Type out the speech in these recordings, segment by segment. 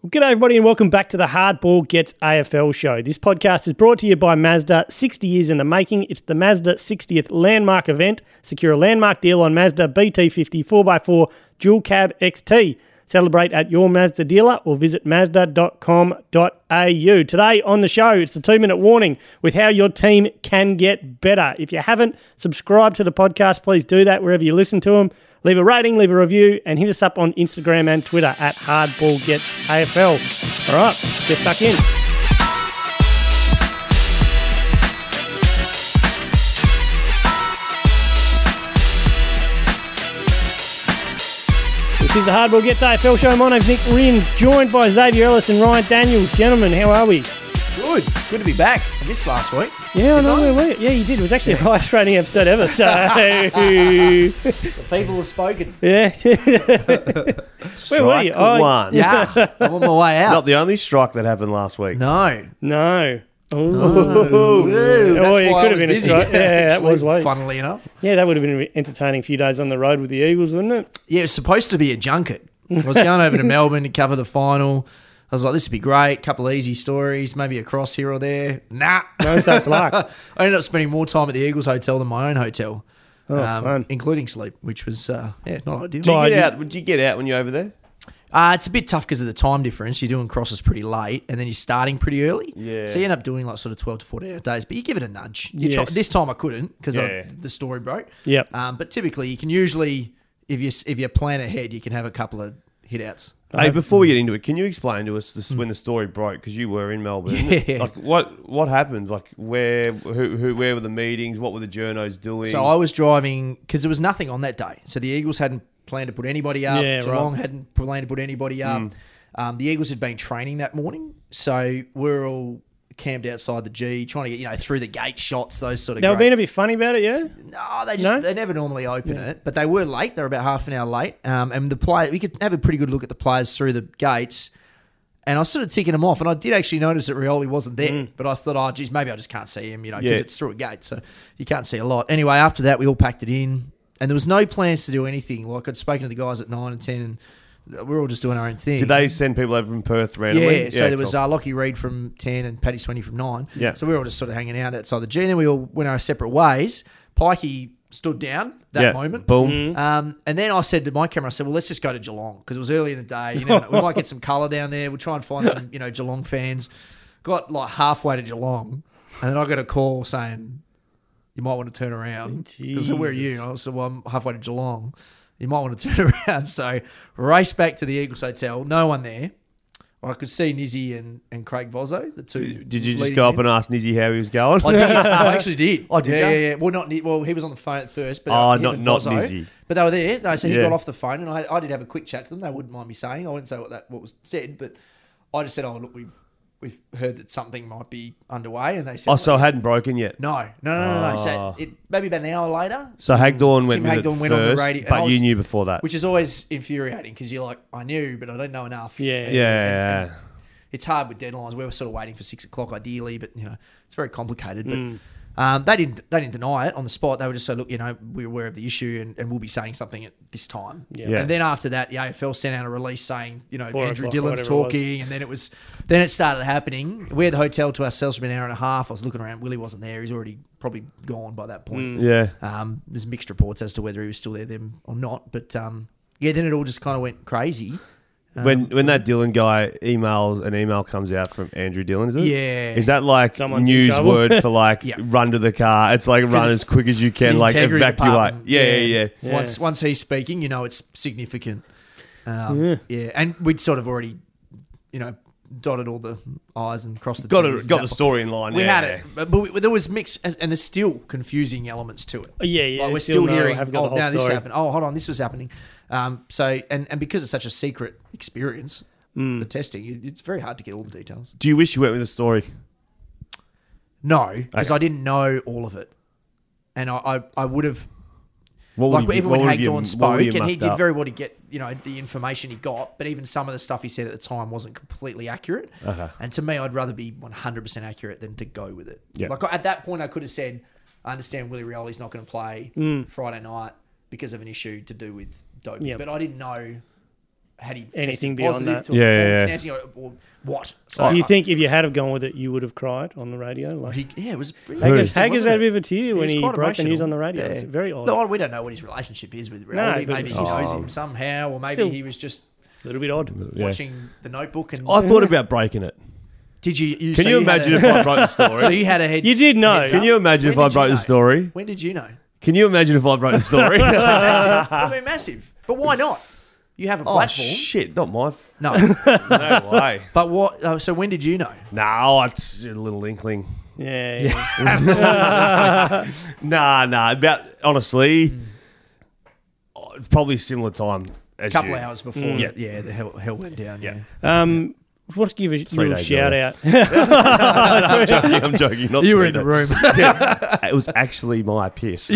G'day everybody and welcome back to the Hardball Gets AFL show. This podcast is brought to you by Mazda, 60 years in the making. It's the Mazda 60th landmark event. Secure a landmark deal on Mazda BT50 4x4 Dual Cab XT. Celebrate at your Mazda dealer or visit mazda.com.au. Today on the show, it's the 2-minute warning with how your team can get better. If you haven't subscribed to the podcast, please do that wherever you listen to them. Leave a rating, leave a review, and hit us up on Instagram and Twitter at HardballGetsAFL. All right, get stuck in. This is the Hardball Gets AFL show. My name's Nick Rins, joined by Xavier Ellis and Ryan Daniels. Gentlemen, how are we? Good to be back. I missed last week. Yeah, I know. Yeah, you did. It was actually the highest rating episode ever. So The people have spoken. yeah. Where were you? Strike one. Yeah, I'm on my way out. Not the only strike that happened last week. No. No. Ooh, Oh, that's it why could I have was been a busy. strike. Yeah, that was late. Funnily enough. Yeah, that would have been an entertaining few days on the road with the Eagles, wouldn't it? Yeah, it was supposed to be a junket. I was going over to Melbourne to cover the final. I was like, this would be great. Couple of easy stories, maybe a cross here or there. Nah. No such luck. I ended up spending more time at the Eagles Hotel than my own hotel. Oh, fun. Including sleep, which was, not ideal. Did you get out when you were over there? It's a bit tough because of the time difference. You're doing crosses pretty late and then you're starting pretty early. Yeah. So you end up doing like sort of 12 to 14 hour days, but you give it a nudge. Yes. This time I couldn't because Yeah. the story broke. Yep. But typically you can usually, if you plan ahead, you can have a couple of hit outs. Hey, before we get into it, can you explain to us when the story broke? Because you were in Melbourne. Yeah. Like what happened? Like where were the meetings? What were the journos doing? So I was driving because there was nothing on that day. So the Eagles hadn't planned to put anybody up. Yeah, Geelong right. hadn't planned to put anybody up. The Eagles had been training that morning. So we're all camped outside the G, trying to get, through the gate shots, those sort of They were great- being a bit funny about it, yeah? No, No? they never normally open it, but they were late. They were about half an hour late. And the player, we could have a pretty good look at the players through the gates. And I was sort of ticking them off, and I did actually notice that Rioli wasn't there. But I thought, oh, geez, maybe I just can't see him, because it's through a gate, so you can't see a lot. Anyway, after that, we all packed it in, and there was no plans to do anything. Like I'd spoken to the guys at 9 and 10, and we were all just doing our own thing. Did they send people over from Perth randomly? Yeah, so there was Lockie Reed from 10 and Paddy Sweeney from 9. Yeah. So we were all just sort of hanging out outside the G, and then we all went our separate ways. Pikey stood down that moment. Boom. And then I said to my camera, I said, well, let's just go to Geelong because it was early in the day. We might get some colour down there. We'll try and find some, Geelong fans. Got like halfway to Geelong, and then I got a call saying, you might want to turn around. I said, where are you? And I said, well, I'm halfway to Geelong. You might want to turn around. So race back to the Eagles Hotel. No one there. I could see Nizzy and Craig Vozzo, the two. Did you just leading go up men. and ask Nizzy how he was going? I did. I actually did. Oh, did yeah, you? Yeah. Well, he was on the phone at first, but Oh, him not and Vozzo. Nizzy. But they were there. No, so he Yeah. got off the phone, and I did have a quick chat to them. They wouldn't mind me saying. I wouldn't say what was said, but I just said, "Oh, look, we've heard that something might be underway," and they said, Oh, so it hadn't broken yet. No. So it maybe about an hour later, So Hagdorn went Kim with Hagdorn it went on the first, radio, and but I was- you knew before that. which is always infuriating because you're like, I knew, but I don't know enough. Yeah. And it's hard with deadlines. We were sort of waiting for 6 o'clock ideally, but it's very complicated. But they didn't deny it on the spot. They were just so look, we're aware of the issue and we'll be saying something at this time. Yeah. And then after that, the AFL sent out a release saying, 4 Andrew o'clock or Dillon's whatever it was. talking, and then it started happening. We had the hotel to ourselves for an hour and a half. I was looking around. Willie wasn't there. He's already probably gone by that point. Yeah. There's mixed reports as to whether he was still there then or not. But then it all just kind of went crazy. When that Dillon guy emails, an email comes out from Andrew Dillon, is it? Yeah. Is that like Someone's in news trouble. word for like Yeah. run to the car? It's like run as it's quick as you can, the like integrity evacuate. department. Yeah. Once he's speaking, it's significant. Yeah, and we'd sort of already, dotted all the I's and crossed the T's. Got the story in line. We yeah, had it, but there was mixed, and there's still confusing elements to it. Yeah. Like we're still hearing, now this happened. Oh, hold on, this was happening. So because it's such a secret experience, the testing, it's very hard to get all the details. Do you wish you went with the story? No, because I didn't know all of it, and I would have. What Like would you- even when what would you- Hagdorn what would spoke, you and he mucked did up? very well to get the information he got, but even some of the stuff he said at the time wasn't completely accurate. Okay. And to me, I'd rather be 100% accurate than to go with it. Yeah. Like at that point, I could have said, "I understand Willie Rioli's not going to play Friday night because of an issue to do with doping," Yep. but I didn't know had he Anything tested beyond positive that. to a Yeah, performance yeah. enhancing or what? So Do you think if you had have gone with it, you would have cried on the radio? Like, it was pretty Haggis- interesting, Haggis wasn't had a it? bit of a tear when was he quite broke the news emotional. on the radio. Yeah. It's very odd. No, we don't know what his relationship is with No, Rowley. but- Maybe he knows him somehow, or maybe Still- he was just A little bit odd. Yeah. watching The Notebook. And I thought about breaking it. did you? Can so you had imagine a- if I broke the story? So you had a head. You did know. heads Can up? you imagine if When I did you broke the know? story? When did you know? Can you imagine if I broke the story? Massive. I mean, massive. But why not? You have a Oh platform. shit! Not my. No. No way. But what? So when did you know? No, it's a little inkling. Yeah. Nah. About honestly, probably similar time as A couple you. hours before. Yeah. Yeah. The hell went down. Yeah. Let's give a 3 little days shout early. out. I'm joking. Not You were in 3 the room. days. It was actually my piss.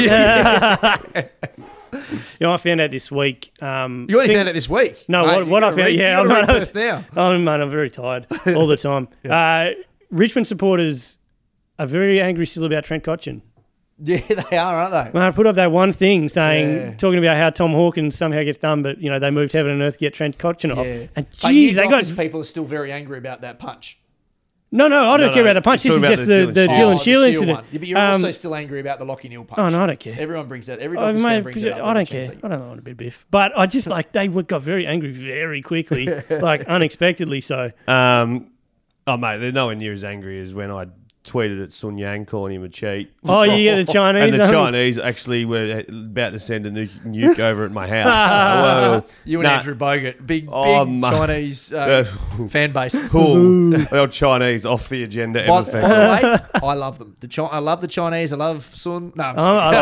You know, I found out this week. You only found it this week. No, Mate, what I you found, gotta yeah, read I'm Perth now. Oh man, I'm very tired all the time. Richmond supporters are very angry still about Trent Cotchin. Yeah, they are, aren't they? Man, I put up that one thing saying, Yeah. talking about how Tom Hawkins somehow gets done, but you know they moved heaven and earth to get Trent Cotchin off. Yeah. And But you geez, they got Dockers people are still very angry about that punch. no. I don't No, care no, about the punch. it's This is talking just about the the Dylan the Shield Shield incident. one. Yeah, but you're also still angry about the Lockie Neal punch. Oh no, I don't care. Everyone brings that. Every I, Dockers fan mate, brings it up. I every don't chance care. they I don't want to be biff, but I just like they got very angry very quickly, like unexpectedly so. Oh mate, they're nowhere near as angry as when I tweeted at Sun Yang calling him a cheat. Oh, you get the Chinese. And the um, Chinese actually were about to send a nuke over at my house. Well, You and nah. Andrew Bogut, big mate. Chinese fan base. Cool. The old Chinese off the agenda. By, ever by felt. the way, I love them. I love the Chinese. I love Sun. No, I'm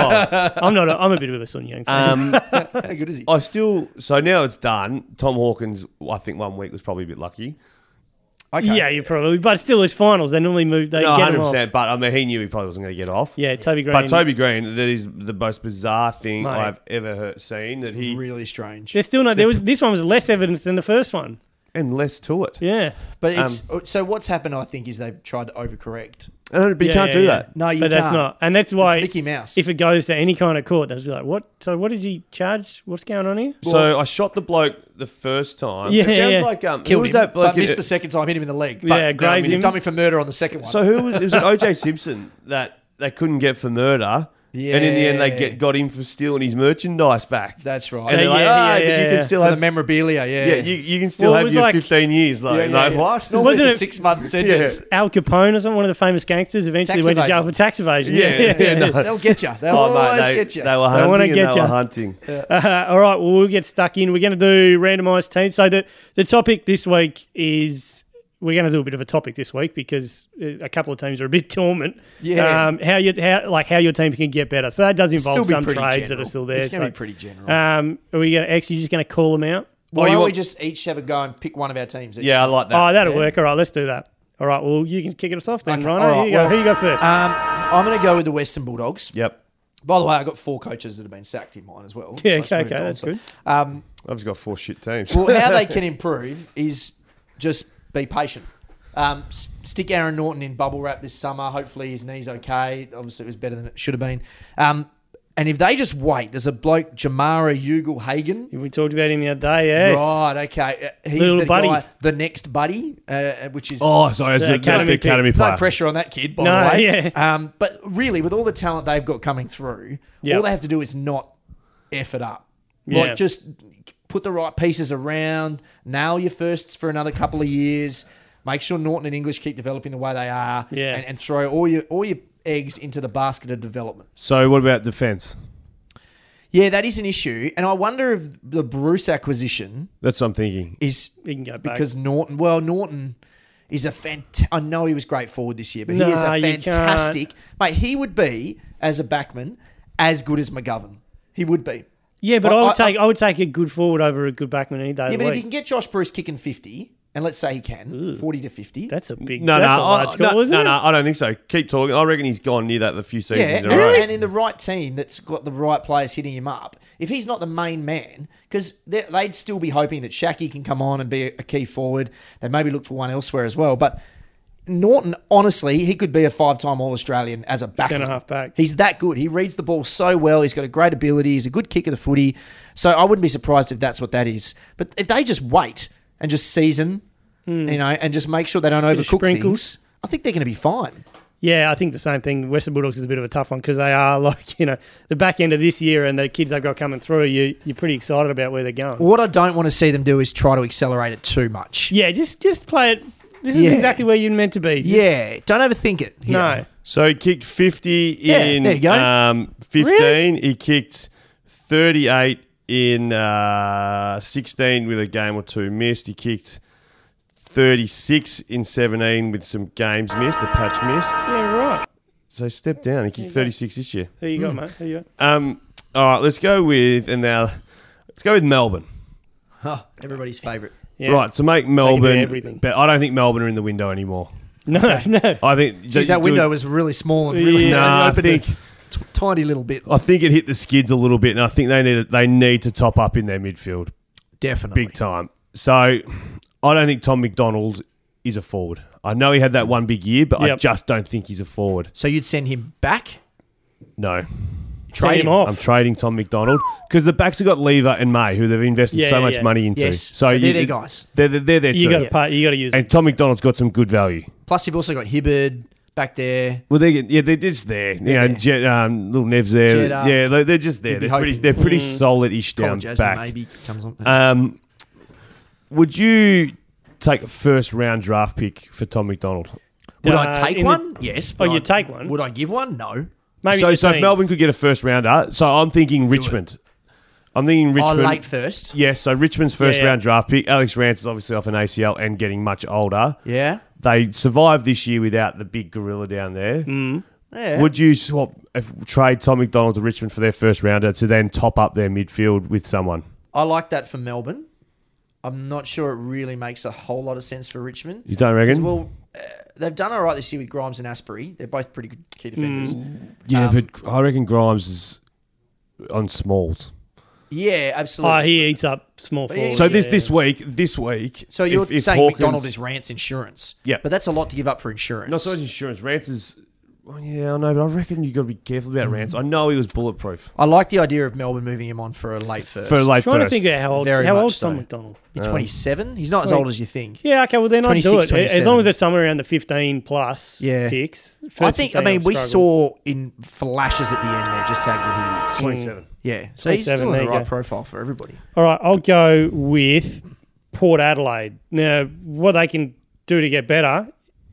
I'm not. I'm a bit of a Sun Yang fan. how good is he? I still, so now it's done. Tom Hawkins, I think 1 week was probably a bit lucky. Okay. Yeah, you probably, but still, it's finals. They normally move. They No, get them 100%. off. But I mean, he knew he probably wasn't going to get off. Yeah, Toby Green. But Toby Green, that is the most bizarre thing Mate. I've ever seen. That he Really strange. There's still no. There was this one was less evidence than the first one. and less to it. Yeah, But it's so what's happened, I think, is they've tried to overcorrect. But you Yeah, can't yeah, do yeah. that. No, you but can't. that's not, and that's why It's Mickey Mouse. if it goes to any kind of court, they'll be like, "What? So what did you charge? What's going on here?" So I shot the bloke the first time. Yeah, it sounds yeah. like who Killed was him, that bloke? but missed the second time, hit him in the leg. But, Yeah, grazed him. you've done me for murder on the second one. So who was it? Was it OJ Simpson that they couldn't get for murder? And in the end, they Yeah. got him for stealing his merchandise back. That's right. And they're like, Yeah, but you yeah. can still For have the memorabilia, yeah. Yeah, you can still Well, it have was your like- 15 years. Like, Yeah, like yeah. what? Normally Wasn't it's a it- 6-month sentence. Al Capone or something, one of the famous gangsters, eventually Tax went to jail evasion. for tax evasion. Yeah, no. They'll get you. They'll Oh, always mate, get you. they were wanna hunting and get they ya. were hunting. All right, well, we'll get stuck in. We're going to do randomised teams. So the topic this week is we're going to do a bit of a topic this week because a couple of teams are a bit dormant. Yeah. How your team can get better. So that does Still involve be some pretty trades general. that are still there. It's going to So, be pretty general. are we going to actually just going to call them out? Why you don't we want- just each have a go and pick one of our teams? Each? Yeah, I like that. Oh, that'll Yeah. work. All right, let's do that. All right, well, you can kick us off then, Okay, Rhino. all right, Here you go. well- Who you go first? I'm going to go with the Western Bulldogs. Yep. By the way, I got 4 coaches that have been sacked in mine as well. Yeah, So it's okay, moved on. that's So, good. I've just got 4 shit teams. Well, how they can improve is just be patient. Stick Aaron Norton in bubble wrap this summer. Hopefully his knee's okay. Obviously it was better than it should have been. And if they just wait, there's a bloke, Jamara Ugle-Hagen. We talked about him the other day, yes. Right, okay. He's Little the buddy. guy, the next buddy, which is... Oh, sorry, it's The the academy academy pick. player. No pressure on that kid, by No, the way. yeah. But really, with all the talent they've got coming through, Yep. all they have to do is not F it up. Yeah. Like, just put the right pieces around, nail your firsts for another couple of years, make sure Norton and English keep developing the way they are, Yeah. and throw all your eggs into the basket of development. So what about defence? Yeah, that is an issue. And I wonder if the Bruce acquisition That's what I'm thinking. is He can go back. because Norton is a I know he was great forward this year, but he is No, a you can't. fantastic mate. He would be as a backman as good as McGovern. He would be. Yeah, but I- I would take a good forward over a good backman any day of Yeah, the but if week. you can get Josh Bruce kicking 50, and let's say he can 40 to 50. That's a big. No, that's no, a large goal, isn't it? I don't think so. Keep talking. I reckon he's gone near that the few seasons Yeah, in a row. and in the right team that's got the right players hitting him up. If he's not the main man, because they'd still be hoping that Shaki can come on and be a key forward. They maybe look for one elsewhere as well. But Norton, honestly, he could be a 5-time All-Australian as a back. Centre-half back. He's that good. He reads the ball so well. He's got a great ability. He's a good kick of the footy. So I wouldn't be surprised if that's what that is. But if they just wait and just season, and just make sure they don't overcook sprinkles. things, I think they're going to be fine. Yeah, I think the same thing. Western Bulldogs is a bit of a tough one because they are the back end of this year and the kids they've got coming through, you're pretty excited about where they're going. What I don't want to see them do is try to accelerate it too much. Yeah, just play it. This is exactly where you're meant to be. Don't overthink it. No. So he kicked 50 in there you go. 15. Really? He kicked 38 in 16 with a game or two missed. He kicked 36 in 17 with some games missed, a patch missed. Yeah, right. So step down. He kicked 36 this year. There you go, mate. There you go. All right, let's go with Melbourne. Everybody's favourite. Yeah. Right, to make They can do Melbourne, everything. but I don't think Melbourne are in the window anymore. No. I think Jeez, that window was really small and really I opened think a tiny little bit. I think it hit the skids a little bit, and I think they need to top up in their midfield Definitely. big time. So I don't think Tom McDonald is a forward. I know he had that one big year, but I just don't think he's a forward. So you'd send him back? No. Trade him off. I'm trading Tom McDonald because the backs have got Lever and May, who they've invested so much money into. Yes. So they're their guys. They're there too. You got to use it. And Tom McDonald's got some good value. Plus, you've also got Hibberd back there. Well, they're just there. Little Nev's there. Jeddah. Yeah, they're just there. You'd be They're pretty solid-ish down Colin Jasmine back. maybe comes on. Would you take a first-round draft pick for Tom McDonald? Would I take one? Yes. Oh, you'd take one? Would I give one? No. Maybe So the if teens. Melbourne could get a first-rounder, so I'm thinking Richmond. I'm thinking Richmond. Late first. Yes, so Richmond's first-round draft pick. Alex Rance is obviously off an ACL and getting much older. Yeah. They survived this year without the big gorilla down there. Yeah. Would you trade Tom McDonald to Richmond for their first-rounder to then top up their midfield with someone? I like that for Melbourne. I'm not sure it really makes a whole lot of sense for Richmond. You don't reckon? Well, they've done all right this year with Grimes and Asprey. They're both pretty good key defenders. Yeah, but I reckon Grimes is on smalls. Yeah, absolutely. He eats up small forwards. So this week. So you're if saying Hawkins, McDonald is Rance insurance? Yeah. But that's a lot to give up for insurance. not so much insurance. Rance is. Well, yeah, I know, but I reckon you got to be careful about Rance. I know he was bulletproof I like the idea of Melbourne moving him on for a late first. for late trying first. to think of how Very much old's so. Tom McDonald? Be 27? He's not as old as you think. Yeah, okay, well then I'd do 26, it. As 27. long as they're somewhere around the 15 plus picks. I think, we saw in flashes at the end there just how good he is. 27. Yeah, so he's 27, still in there the you right go. profile for everybody. All right, I'll go with Port Adelaide. Now, what they can do to get better,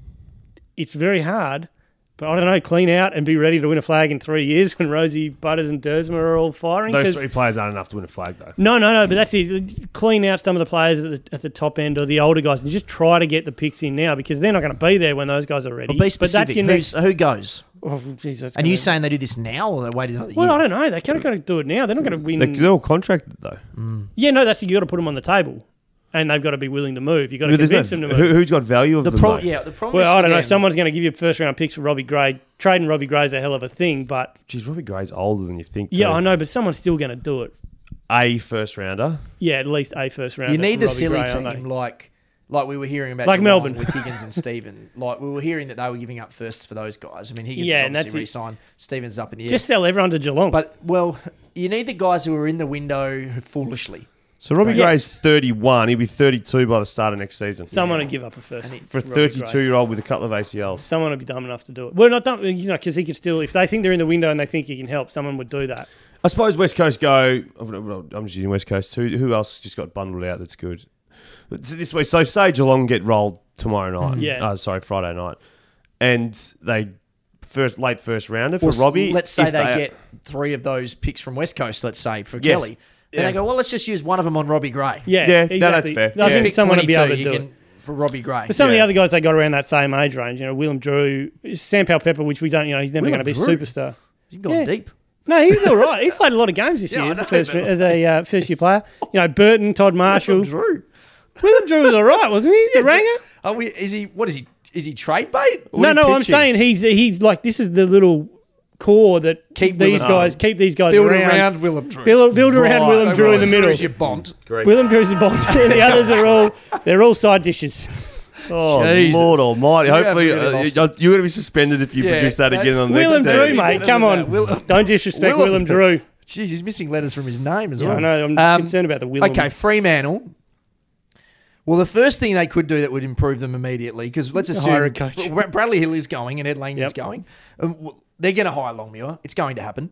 it's very hard. But I don't know, clean out and be ready to win a flag in 3 years when Rosie, Butters and Dersma are all firing. Those three players aren't enough to win a flag, though. No, but that's it. Clean out some of the players at the top end or the older guys and just try to get the picks in now because they're not going to be there when those guys are ready. But be specific. But that's your next... Who goes? Oh, geez, that's And you saying they do this now or they wait another year? Well, I don't know. They kind of got to do it now. They're not going to win. They're all contracted, though. Yeah, no, that's you got to put them on the table. And they've got to be willing to move. You've got to convince them to move. Who's got value of The them, problem Well, is I don't know. for them- Someone's going to give you first-round picks for Robbie Gray. Trading Robbie Gray is a hell of a thing, but... Geez, Robbie Gray's older than you think, too. Yeah, I know, but someone's still going to do it. A first-rounder. Yeah, at least a first-rounder. You need from the Robbie silly Gray, I know. team like we were hearing about Like Geelong Melbourne. with Higgins and Stephen. Like we were hearing that they were giving up firsts for those guys. I mean, Higgins Yeah, is and obviously that's it. re-signed. Stephen's up in the air. Just sell everyone to Geelong. But, well, you need the guys who are in the window foolishly. So Robbie Yes. Gray's 31. He'll be 32 by the start of next season. Someone would give up a first. For a for Robbie Gray. 32-year-old with a couple of ACLs. Someone would be dumb enough to do it. Well, not dumb, because he could still... If they think they're in the window and they think he can help, someone would do that. I suppose West Coast go... I'm just using West Coast too. Who else just got bundled out that's good? This week, so say Geelong get rolled tomorrow night. Yeah. Friday night. And they... late first rounder for Well, Robbie. Let's say if they get 3 of those picks from West Coast, let's say, for Yes. Kelly. Then Yeah. they go, well, let's just use one of them on Robbie Gray. Yeah, Yeah, exactly. no, that's fair. I think Pick someone would be 22, able to you do can, it. for Robbie Gray. But some of the Yeah. other guys they got around that same age range, Willem Drew, Sam Powell-Pepper, which we don't, he's never going Willem to be a Drew? superstar. You've gone Yeah. deep. No, he was all right. He played a lot of games this year I as a know, first, but as a first-year player. Burton, Todd Marshall. Drew. Willem Drew was all right, wasn't he? The ranger? Is he trade bait? No, are you I'm pitching? saying he's like, this is the little core that Keep these Willem- guys keep these guys Build around. around Willem Drew. Build around Right. Willem Drew in the middle. Drew's your Bond. Great. Willem Drew's the bond. The others are all side dishes. Oh, Jesus. Lord Almighty! You have Hopefully, really lost- you're going to be suspended if you Yeah, produce that again that's- on the Willem next Drew, team. mate. Come on. Don't disrespect Willem Drew. Jeez, he's missing letters from his name as Yeah, well. I know. I'm concerned about the Willem. Okay, Fremantle. Well, the first thing they could do that would improve them immediately, because let's Hire assume a coach. Bradley Hill is going and Ed Langdon's Yep. going. They're going to hire Longmuir. It's going to happen.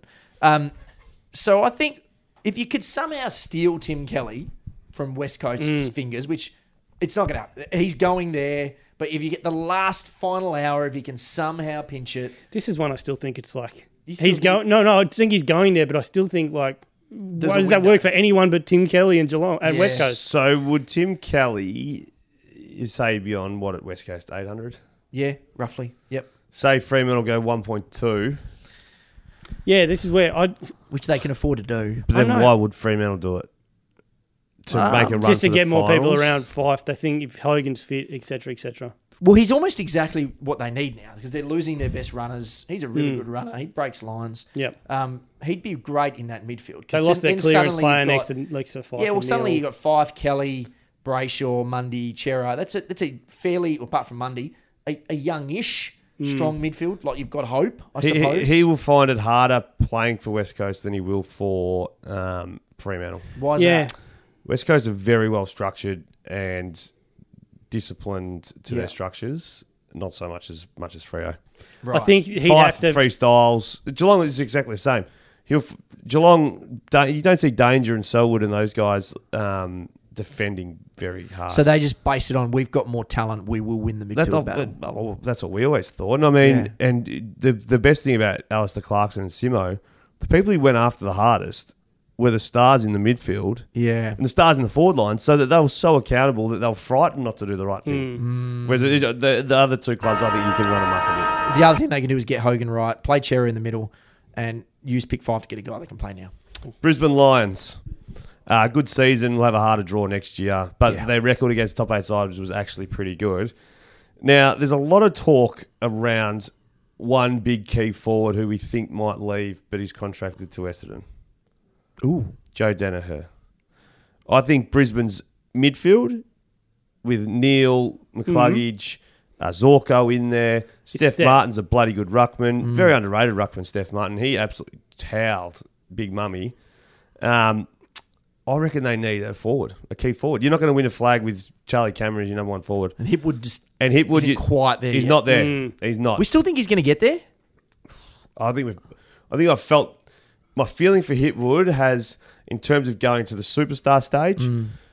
So I think if you could somehow steal Tim Kelly from West Coast's fingers, which it's not going to happen. He's going there, but if you get the last final hour, if you can somehow pinch it. This is one I still think it's like You still he's think- going. No, I think he's going there, but I still think like why a does that window. work for anyone but Tim Kelly and Geelong at Yeah. West Coast? So would Tim Kelly, you say beyond what at West Coast 800? Yeah, roughly. Yep. Say Fremantle go 1.2, Yeah, this is where I Which they can afford to do. but I then know. why would Fremantle do it? To make a run just to for get the more people finals? around Fife. They think if Hogan's fit, etc., etc. Well, he's almost exactly what they need now because they're losing their best runners. He's a really good runner. He breaks lines. Yep. He'd be great in that midfield. They 'Cause lost their then clearance suddenly player you've next to Fife. Yeah, well, and suddenly Neil. you got Fife, Kelly, Brayshaw, Mundy, Chera. That's a fairly, apart from Mundy, a youngish, strong midfield. Like you've got hope, I suppose. He will find it harder playing for West Coast than he will for Fremantle. Why is Yeah. that? West Coast are very well structured and disciplined to Yeah. their structures, not so much as I Freo. Right. think he'd Five have to. freestyles. Geelong is exactly the same. Geelong, you don't see Danger and Selwood and those guys defending very hard. So they just base it on we've got more talent. We will win the midfield battle. That's what we always thought. And I mean, Yeah. and the best thing about Alistair Clarkson and Simo, the people who went after the hardest were the stars in the midfield Yeah. and the stars in the forward line, so that they were so accountable that they were frightened not to do the right thing. Whereas the other two clubs, I think you can run amok a The other thing they can do is get Hogan right, play Chera in the middle, and use pick 5 to get a guy that can play now. bit. Brisbane Lions, good season. We'll have a harder draw next year, but Yeah. their record against top 8 sides was actually pretty good. Now, there's a lot of talk around one big key forward who we think might leave, but he's contracted to Essendon. Ooh. Joe Danaher. I think Brisbane's midfield with Neil, McCluggage, Zorko in there. Steph set. Martin's a bloody good ruckman. Very underrated ruckman, Steph Martin. He absolutely towed Big Mummy. I reckon they need a forward, a key forward. You're not going to win a flag with Charlie Cameron as your number one forward. And Hipwood just And Hipwood, isn't quite there he's yet. not there. He's not. We still think he's going to get there? I think I felt my feeling for Hipwood has, in terms of going to the superstar stage,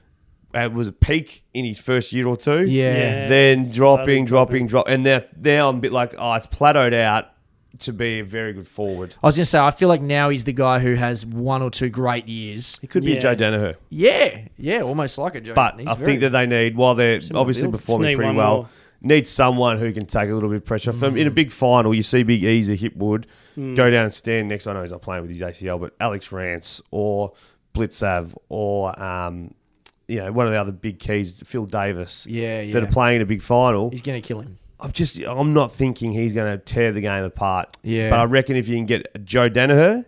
it was a peak in his first year or two. Yeah. Then it's dropping, slowly and now I'm a bit like, it's plateaued out to be a very good forward. I was going to say, I feel like now he's the guy who has 1 or 2 great years. He could be Yeah. a Joe Danaher, Yeah, almost like a Joe. but He's I very- think that they need, while they're Similar obviously build. performing Just need pretty one well, more. need someone who can take a little bit of pressure off them. In a big final, you see Big Easy Hipwood go down and stand next. I know he's not playing with his ACL, but Alex Rance or Blitzav or one of the other big keys, Phil Davis, Yeah. that are playing in a big final. He's going to kill him. I'm not thinking he's going to tear the game apart. Yeah. But I reckon if you can get Joe Danaher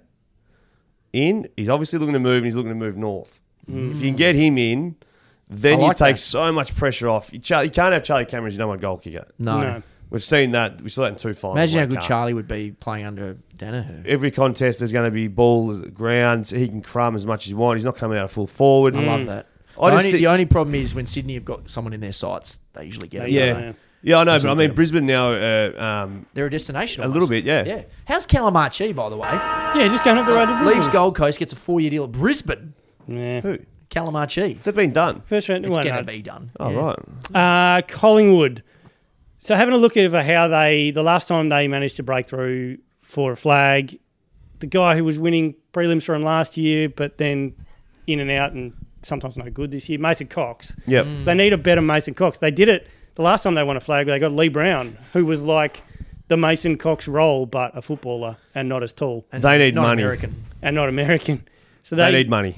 in, he's obviously looking to move and he's looking to move north. If you can get him in, then I like you take that. so much pressure off. You can't have Charlie Cameron as your number one goal kicker. No. We've seen that. We saw that in 2 finals. Imagine how where good he can't. Charlie would be playing under Danaher. Every contest, there's going to be ball ground. He can crumb as much as you want. He's not coming out of full forward. I love that. I just think- The only problem is when Sydney have got someone in their sights, they usually get it. Yeah. Yeah, I know, but I mean, Brisbane now, They're a destination. a almost. little bit, yeah. Yeah. How's Calamarchi, by the way? Yeah, just going up the road to Leaves Brisbane. Gold Coast, gets a 4-year deal at Brisbane. Yeah. Who? Calamarchi. Has that been done? First round. It's well, going no. to be done. Oh, Yeah. right. Collingwood. So having a look over how the last time they managed to break through for a flag, the guy who was winning prelims for him last year, but then in and out and sometimes no good this year, Mason Cox. Yep. Mm. So they need a better Mason Cox. They did it the last time they won a flag. They got Lee Brown, who was like the Mason Cox role, but a footballer and not as tall And They need not money. American. and not American. So They need money.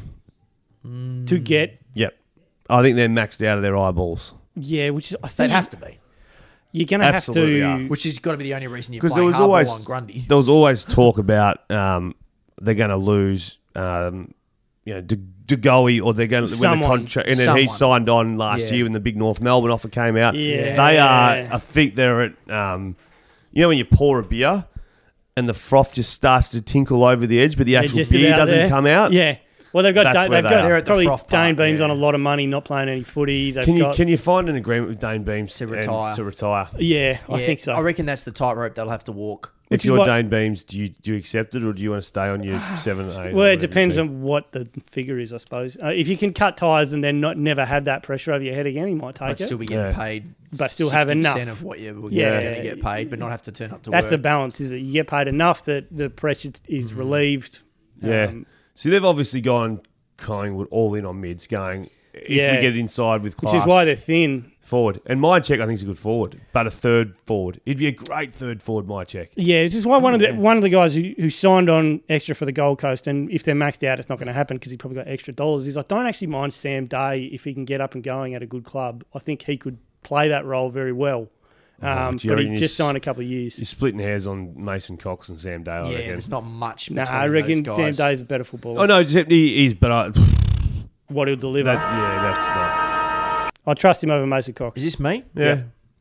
to get Yep. I think they're maxed out of their eyeballs. which is I think They'd have to be. you're going to have Absolutely to. are. Which has got to be the only reason you're 'Cause playing there was hardball always- on Grundy. There was always talk about they're going to lose De Goey, or they're going to win the contract, and then he signed on last year when the big North Melbourne offer came out. Yeah. They are. I think they're at. When you pour a beer and the froth just starts to tinkle over the edge, but the actual beer doesn't come out. Yeah. Well, they've got probably Dane Beams on a lot of money, not playing any footy. Can you find an agreement with Dane Beams to retire? Yeah, I think so. I reckon that's the tightrope they'll have to walk. If you're Dane Beams, do you accept it, or do you want to stay on your 7, 8? Well, it depends on what the figure is, I suppose. If you can cut ties and then never have that pressure over your head again, you might take it. But still be getting paid, but still have enough of what you're going to get paid, but not have to turn up to work. That's the balance, is that you get paid enough that the pressure is relieved. Yeah. See, they've obviously gone Collingwood all in on mids, going if we get inside with class, which is why they're thin. Forward. And Myercheck, I think, is a good forward, but a third forward. He'd be a great third forward, Myercheck. Yeah, it's just why one of the guys who signed on extra for the Gold Coast, and if they're maxed out, it's not going to happen because he probably got extra dollars, is I don't actually mind Sam Day if he can get up and going at a good club. I think he could play that role very well. But he just signed a couple of years. You're splitting hairs on Mason Cox and Sam Day, I reckon. There's not much between I reckon those guys. Sam Day's a better footballer. Oh, no, he is, but what he'll deliver. That's not... I trust him over Mason Cox. Is this me? Yeah.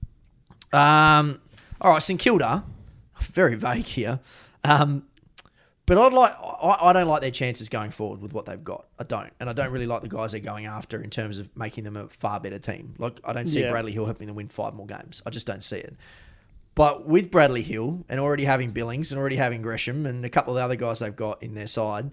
All right, St Kilda, very vague here. But I don't like their chances going forward with what they've got. I don't. And I don't really like the guys they're going after in terms of making them a far better team. Like, I don't see Bradley Hill helping them win 5 more games. I just don't see it. But with Bradley Hill and already having Billings and already having Gresham and a couple of the other guys they've got in their side,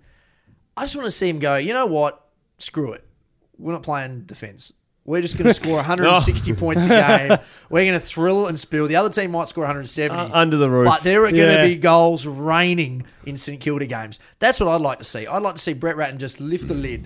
I just want to see him go, you know what? Screw it. We're not playing defence. We're just going to score 160 points a game. We're going to thrill and spill. The other team might score 170. Under the roof. But there are going to be goals raining in St Kilda games. That's what I'd like to see. I'd like to see Brett Ratton just lift the lid.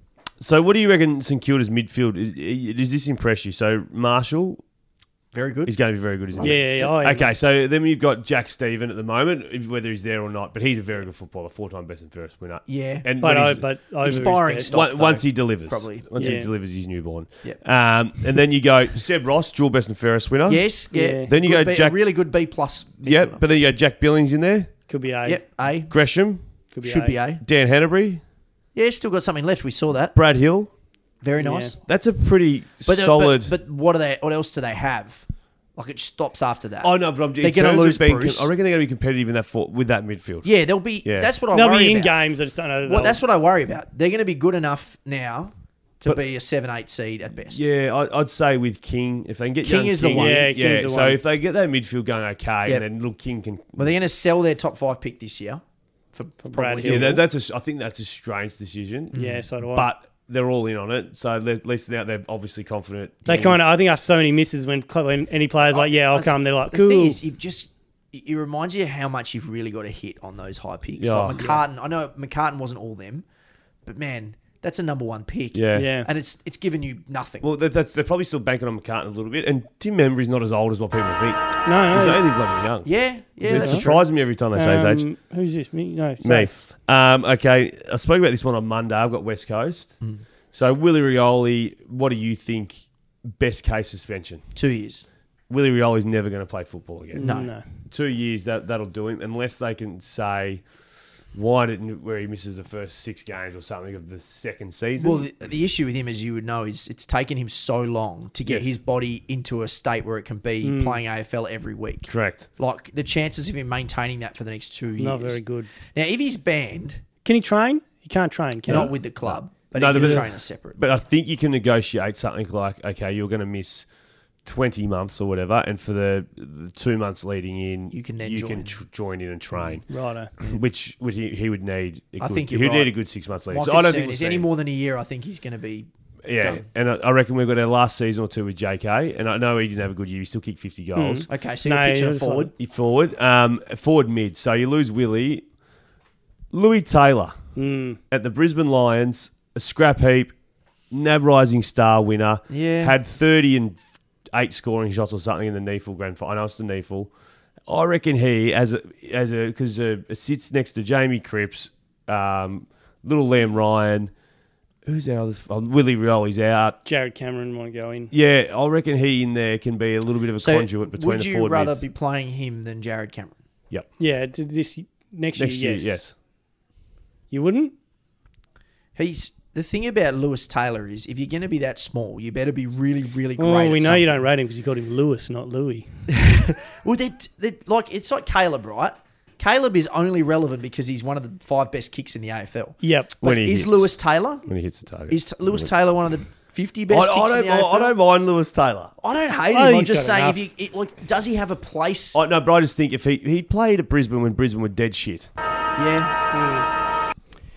So what do you reckon St Kilda's midfield, does this impress you? So Marshall... Very good. He's going to be very good, isn't he? Yeah. Okay, so then you've got Jack Stephen at the moment, whether he's there or not, but he's a very good footballer, 4-time best and fairest winner. Yeah. And but inspiring stuff. Once he delivers. Probably. Once he delivers his newborn. Yep. And then you go Seb Ross, dual best and fairest winner. Yes, yeah. Then you go Jack... really good B+. Yeah, but then you go Jack Billings in there. Could be A. Yep, A. Gresham. Should be A. Dan Hanbury. Yeah, still got something left. We saw that. Brad Hill. Very nice. That's a pretty solid... But what else do they have? Like, it stops after that. Oh, no, but they're going to lose Bruce. I reckon they're going to be competitive in that with that midfield. Yeah, they'll be. Yeah. That's what I worry about. They'll be in games. I just don't know. Well, that's what I worry about. They're going to be good enough now to be a 7-8 seed at best. Yeah, I'd say with King, if they can get King is the one. Yeah, King's the so one. if they get that midfield going okay, and then little King can... Well, they're going to sell their top 5 pick this year for Brad Hill. Yeah, I think that's a strange decision. Yeah, so do I. But... they're all in on it, so at least now they're obviously confident. They kind of, I think, after so many misses, when any player's like, "Yeah, I'll come," they're like, "Cool." The thing is, it reminds you how much you've really got to hit on those high picks. Yeah. Like McCartan, I know McCartan wasn't all them, but man, that's a number 1 pick. Yeah. And it's given you nothing. Well, they're probably still banking on McCartan a little bit, and Tim Membry's not as old as what people think. No, he's only bloody young. Yeah, it surprises me every time they say his age. Who's this? Me? No, me. Okay, I spoke about this one on Monday. I've got West Coast. So, Willie Rioli, what do you think best case suspension? 2 years. Willie Rioli's never going to play football again. No. 2 years, that'll do him, unless they can say why didn't where he misses the first 6 games or something of the second season. Well, the issue with him, as you would know, is it's taken him so long to get his body into a state where it can be playing AFL every week. Correct. Like, the chances of him maintaining that for the next 2 years. Not very good. Now, if he's banned... Can he train? He can't train, can he? Not with the club. But he can train as separate. But I think you can negotiate something like, okay, you're going to miss 20 months or whatever, and for the 2 months leading in, you can join in and train. Righto. Which he would need. I think he would need a good 6 months leading. My concern is any more than a year, I think he's going to be done. And I reckon we've got our last season or two with JK, and I know he didn't have a good year. He still kicked 50 goals. Okay, so you're pitching forward. Forward mid. So you lose Willie. Louis Taylor at the Brisbane Lions, a scrap heap, NAB Rising Star winner. Yeah. Had 38 scoring shots or something in the NEAFL Grand Final. I know it's the NEAFL. I reckon he, because it sits next to Jamie Cripps, little Liam Ryan. Who's our others? Willie Rioli's out. Jared Cameron want to go in. Yeah, I reckon he in there can be a little bit of a conduit between the forward would you rather mids. be playing him than Jared Cameron? Yep. Yeah, next year, yes. You wouldn't? The thing about Lewis Taylor is if you're going to be that small, you better be really, really great. Oh, we at know you something. don't rate him because you called him Lewis, not Louis. Well, it's like Caleb, right? Caleb is only relevant because he's one of the 5 best kicks in the AFL. Yep. But When he is hits. Lewis Taylor? When he hits the target. Is Lewis Taylor one of the 50 best kicks in the AFL? I don't mind Lewis Taylor. I don't hate I think him. I'm he's just got saying, does he have a place? No, but I just think if he played at Brisbane when Brisbane were dead shit. Yeah.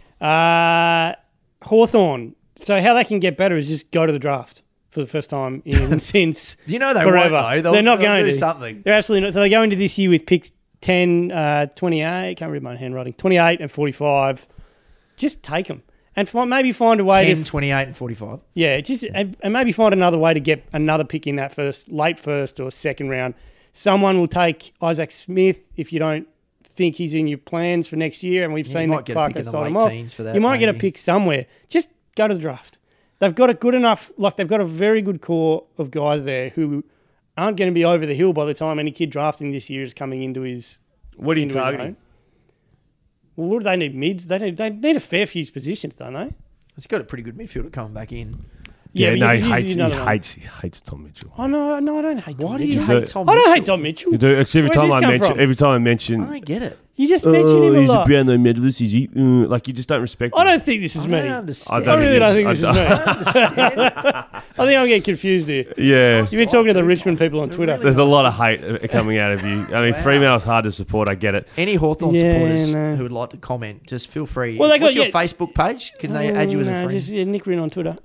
Hawthorn. So how they can get better is just go to the draft for the first time since Do you know they forever. won't, though? They're not They'll going do to. something. They're absolutely not. So they go into this year with picks 10, 28, can't read my handwriting, 28 and 45. Just take them. And maybe find a way 10, to... 28 and 45. Yeah, and maybe find another way to get another pick in that late first or second round. Someone will take Isaac Smith if you don't think he's in your plans for next year, and we've Yeah, seen you that might get a Clark pick in has the sold him late off. teens for that, You might get a maybe. pick somewhere. Just go to the draft. They've got a good enough... they've got a very good core of guys there who aren't going to be over the hill by the time any kid drafting this year is coming into his... What are you into his targeting? own. Well, what do they need? Mids? They need a fair few positions, don't they? He's got a pretty good midfielder coming back in. Yeah, but no, you he could use another one. hates Tom Mitchell. Oh, no, I don't hate Tom Why do you Mitchell. hate Tom I don't hate Mitchell? Tom Mitchell. You do. Every Where'd time this I come mention, from? every time I I mention, don't get it. You just mentioned him a he's a lot. Brownlow medalist. Is he? Like you just don't respect. I him. don't think this is I me. don't I understand. I really don't think I this is don't- me. I don't understand. I think I'm getting confused here. Yeah, You've been talking to the Richmond people on Twitter. really- there's a lot of hate coming out of you. I mean, Wow. Fremantle's hard to support. I get it. Any Hawthorn Yeah, supporters no. who would like to comment, just feel free. Well, they got- What's your yeah. Facebook page? Can they add you as a No, friend? just Nick Rin on Twitter.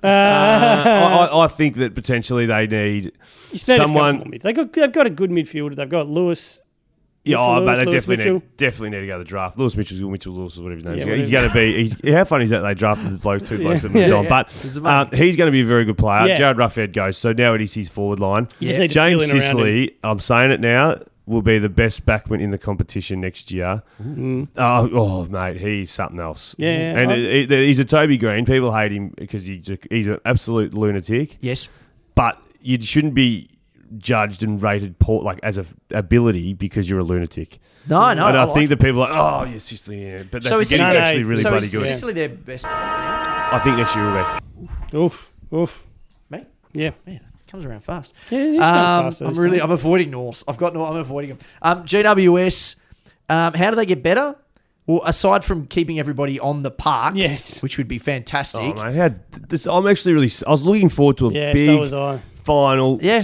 I think that potentially they need someone. They've got a good midfielder. They've got Lewis. Yeah, Mitchell but they Lewis, definitely Mitchell. need to go to the draft. Lewis Lewis, whatever his name is. Yeah, He's going to be. How funny is that they drafted this bloke, two blokes that moved on. But It's amazing. he's going to be a very good player. Yeah. Jared Ruffhead goes, so now it is his forward line. You just need to James fill in around him. Sicily, I'm saying it now, will be the best backman in the competition next year. Oh, mate, he's something else. Yeah, and he's a Toby Green. People hate him because he's an absolute lunatic. Yes. But you shouldn't be judged and rated poor, like as a ability because you're a lunatic. No, And I like think that people are like, oh, yeah, Sicily, yeah. But they So is forget he- he's No, actually no, really so bloody is good. Sicily their best player now? I think next year will be. Oof. Me? Yeah. Man, it comes around fast. Yeah, it's going fast those days. I'm avoiding North. I'm avoiding them. GWS, how do they get better? Well, aside from keeping everybody on the park, Yes. which would be fantastic. Oh, mate, I'm actually really. I was looking forward to a Yeah, big so was I. final. Yeah.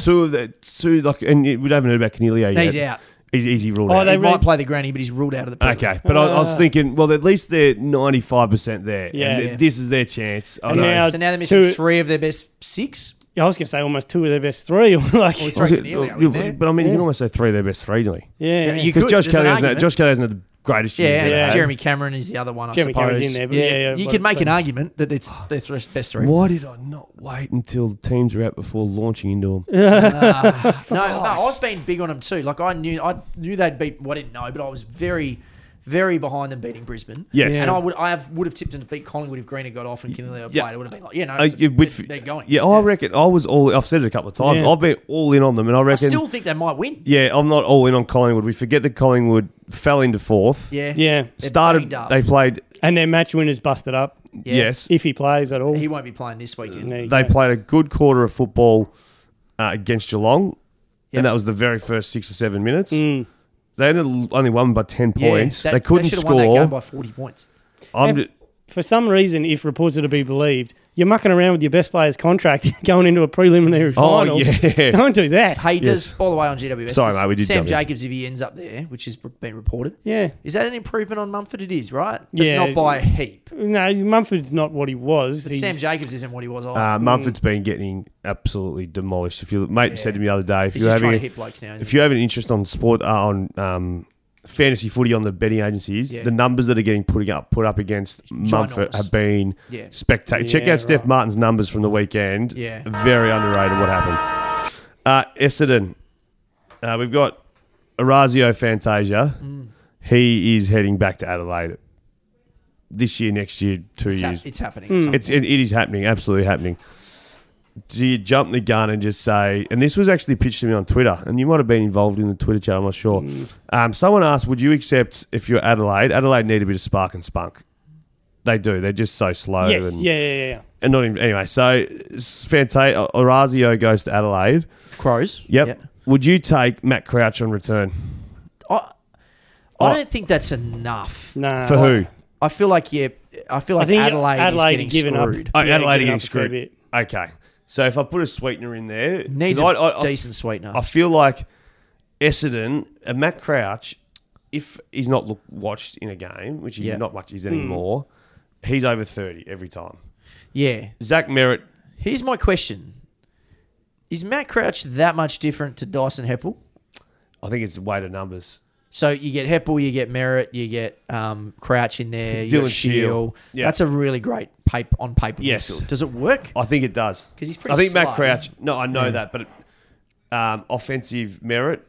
And we haven't heard about Canelio yet. He's out. He's ruled Oh, out. they He really- might play the granny, but he's ruled out of the pool. Okay, but I was thinking, well, at least they're 95% there. Yeah. And Yeah. this is their chance. I And know. now- So now they're missing Two- 3 of their best 6. I was going to say almost 2 of their best 3. like, Well, I throw was- Canelio in there. but I mean, you can almost say 3 of their best 3, really. yeah. You Because could. Josh There's an Kelly hasn't argument. had the greatest year. Yeah, he's ever had. Jeremy Cameron is the other one, I Jeremy suppose. Cameron's in there, but yeah, you but- could make an but- argument that it's their best 3. Why did I not wait until the teams are out before launching into them? No, I've been big on them too. Like I knew they'd beat. Well, I didn't know, but I was very, very behind them beating Brisbane. Yes. and I would have tipped them to beat Collingwood if Green had got off and Canelio Yeah. played. It would have been like, yeah, no, they're going. Yeah, I reckon I was all. I've said it a couple of times. Yeah. I've been all in on them, and I I reckon. still think they might win. Yeah, I'm not all in on Collingwood. We forget that Collingwood fell into 4th. Yeah, Yeah. They're Started. banged up. They played. And their match winner's busted up, Yeah. Yes. if he plays at all. He won't be playing this weekend. There you They go. played a good quarter of football against Geelong, Yep. and that was the very first 6 or 7 minutes. Mm. They only won by 10 Yeah, points. They couldn't should have won that score. game by 40 points. For some reason, if reports are to be believed, you're mucking around with your best player's contract going into a preliminary Oh, final. yeah. Don't do that. Hey, Yes. does, by the way, on GWS, Sorry, does mate, we did Sam jump in. Jacobs, if he ends up there, which has been reported, Yeah. is that an improvement on Mumford? It is, right? But Yeah. not by a heap. No, Mumford's not what he was. But He's- Sam Jacobs isn't what he was. either. Mumford's been getting absolutely demolished. If you mate said to me the other day, if He's you're just trying having to hit blokes now. if you have an interest on sport on fantasy footy on the betting agencies, Yeah. the numbers that are getting put up against Mumford ginormous. have been Yeah. spectacular. Check Yeah, out Steph right. Martin's numbers from the weekend. Yeah. Very underrated what happened. Essendon. We've got Orazio Fantasia. He is heading back to Adelaide this year, next year, 2 years. It's happening. Hmm. It is happening, absolutely happening. Do you jump the gun and just say, and this was actually pitched to me on Twitter, and you might have been involved in the Twitter chat, I'm not sure. Someone asked, would you accept if you're Adelaide need a bit of spark and spunk? They do. They're just so slow. Yes, and, yeah. and not even anyway. So Fante Orazio goes to Adelaide. Crows. Yep. Would you take Matt Crouch on return? I don't think that's enough. No. For who? I feel like I think Adelaide is getting giving up. screwed. Oh, Adelaide giving getting up a fair screwed. bit. Okay. So if I put a sweetener in there, Needs 'cause a decent sweetener. I feel like Essendon and Matt Crouch, if he's not watched in a game, which he not much is anymore, he's over 30 every time. Yeah. Zach Merritt. Here's my question. Is Matt Crouch that much different to Dyson Heppel? I think it's weight of numbers. So you get Heppel, you get Merritt, you get Crouch in there, you Dylan got Shield. Shield. Yeah. That's a really great on paper Yes. midfield. Does it work? I think it does. 'Cause he's pretty I think slow. Matt Crouch. No, I know that, but offensive merit,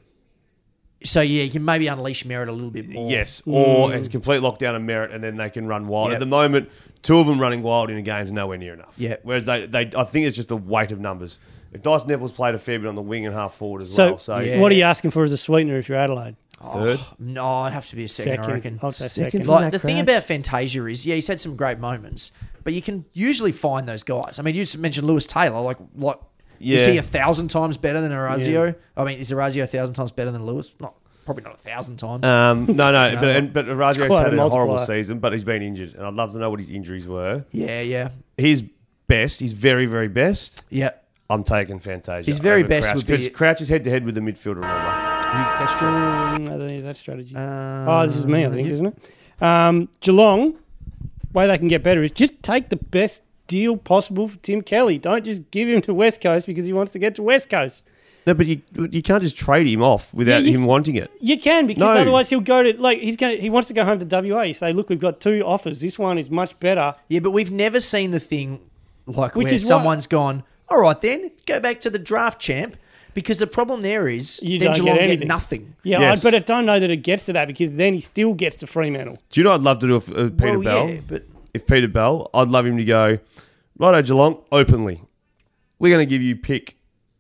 So yeah, you can maybe unleash Merritt a little bit more. yes, or it's complete lockdown of merit, and then they can run wild. Yep. At the moment, two of them running wild in a game is nowhere near enough. Yep. Whereas I think it's just the weight of numbers. If Dyson Neville's played a fair bit on the wing and half forward as well, so Yeah. What are you asking for as a sweetener if you're Adelaide? third. No, it'd have to be a second, I reckon. I'll say Second second. for Like, Matt the thing Crouch. about Fantasia is, he's had some great moments, but you can usually find those guys. I mean, you just mentioned Lewis Taylor. Like is he 1,000 times better than Orazio? Yeah. I mean, is Orazio 1,000 times better than Lewis? Probably not 1,000 times. No, but Orazio's quite had a a horrible multiplier. season, but he's been injured, and I'd love to know what his injuries were. yeah. His best, his very, very best. Yeah. I'm taking Fantasia. His very over best Crouch, would be- because Crouch is head to head with the midfielder. Remember? That's true. That strategy. Uh, This is me, I think, isn't it? Geelong, way they can get better is just take the best deal possible for Tim Kelly. Don't just give him to West Coast because he wants to get to West Coast. No, but you can't just trade him off without Yeah, him wanting it. You can, because No. otherwise he'll go to he wants to go home to WA. You say, look, we've got two offers. This one is much better. Yeah, but we've never seen the thing like Which where is someone's gone, all right then, go back to the draft champ. Because the problem there is You then don't Geelong get get anything. nothing. Yeah, Yes. but I don't know that it gets to that because then he still gets to Fremantle. Do you know I'd love to do if Peter Well, Bell? yeah, but If Peter Bell, I'd love him to go, righto Geelong, openly. We're going to give you pick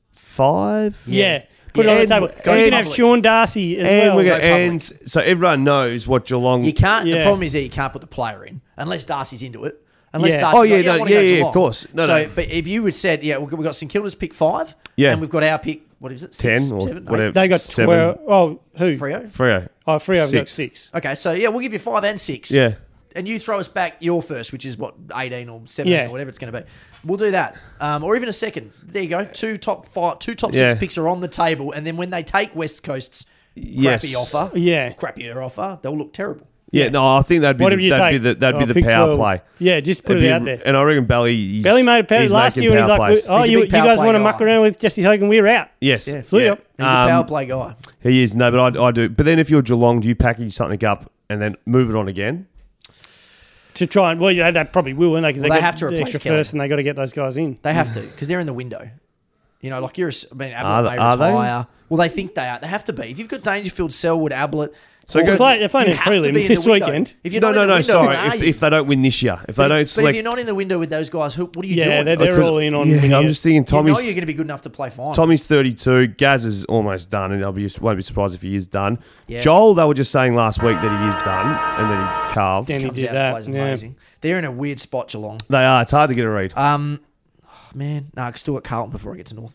5. Yeah. Put it on the And- table. and- You can have Sean Darcy as And well. we're Go going and so everyone knows what Geelong. you can't. The Yeah. problem is that you can't put the player in unless Darcy's into it. Unless Yeah. Darcy's Oh, yeah, like, no, I wanna go yeah, Geelong. of course. No, so, no. but if you had said, yeah, we've got St Kilda's pick 5, Yeah. and we've got our pick, what is it, 10 6, or 7, 8? whatever. They got 7. 12. Oh, who? Freo. Freo. Oh, Freo have got 6. 6. Okay, so yeah, we'll give you 5 and 6. Yeah. And you throw us back your first, which is what, 18 or 17 Yeah. or whatever it's going to be. We'll do that, or even a second. There you go. Two top 6 Yeah. picks are on the table, and then when they take West Coast's Yes. crappy offer, Yeah. crappier offer, they'll look terrible. Yeah, no, I think that'd be Whatever you that'd take. be the pick power 12. play. Yeah, just put It'd it be- out there. And I reckon Belly. Belly made a pair he's last making year when he's power like, plays. oh, He's a you big power guys play want to guy. muck around with Jesse Hogan? We're out. Yes, Yeah. See ya. He's a power play guy. He is. No, but I do. But then if you're Geelong, do you package something up and then move it on again? To try and, well, yeah, they probably will, won't they? Because Well, they they got have to the replace extra Kelly. first and they got to get those guys in. They have to because they're in the window. You know, like Ablett Are may they? retire. Well, they think they are. They have to be. If you've got Dangerfield, Selwood, Ablett, So Hawkins, go- They're playing you in have to prelims be in this the window. weekend. If you're No, not no, in the no. window, Sorry, who are if you? they don't win this year, if they But don't if select, you're not in the window with those guys, what are you Yeah, doing? they're Because- all in on yeah, winning I'm it. just thinking You know Tommy's you're going to be good enough to play finals. Tommy's 32. Gaz is almost done, and won't be surprised if he is done. Yeah. Joel, they were just saying last week that he is done, and then he carved. Then he comes did out that. and plays Yeah. amazing. They're in a weird spot, Geelong. They are. It's hard to get a read. Man, no, I can still got Carlton before I get to North.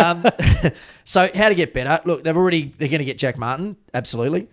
So how to get better? Look, they're going to get Jack Martin, absolutely.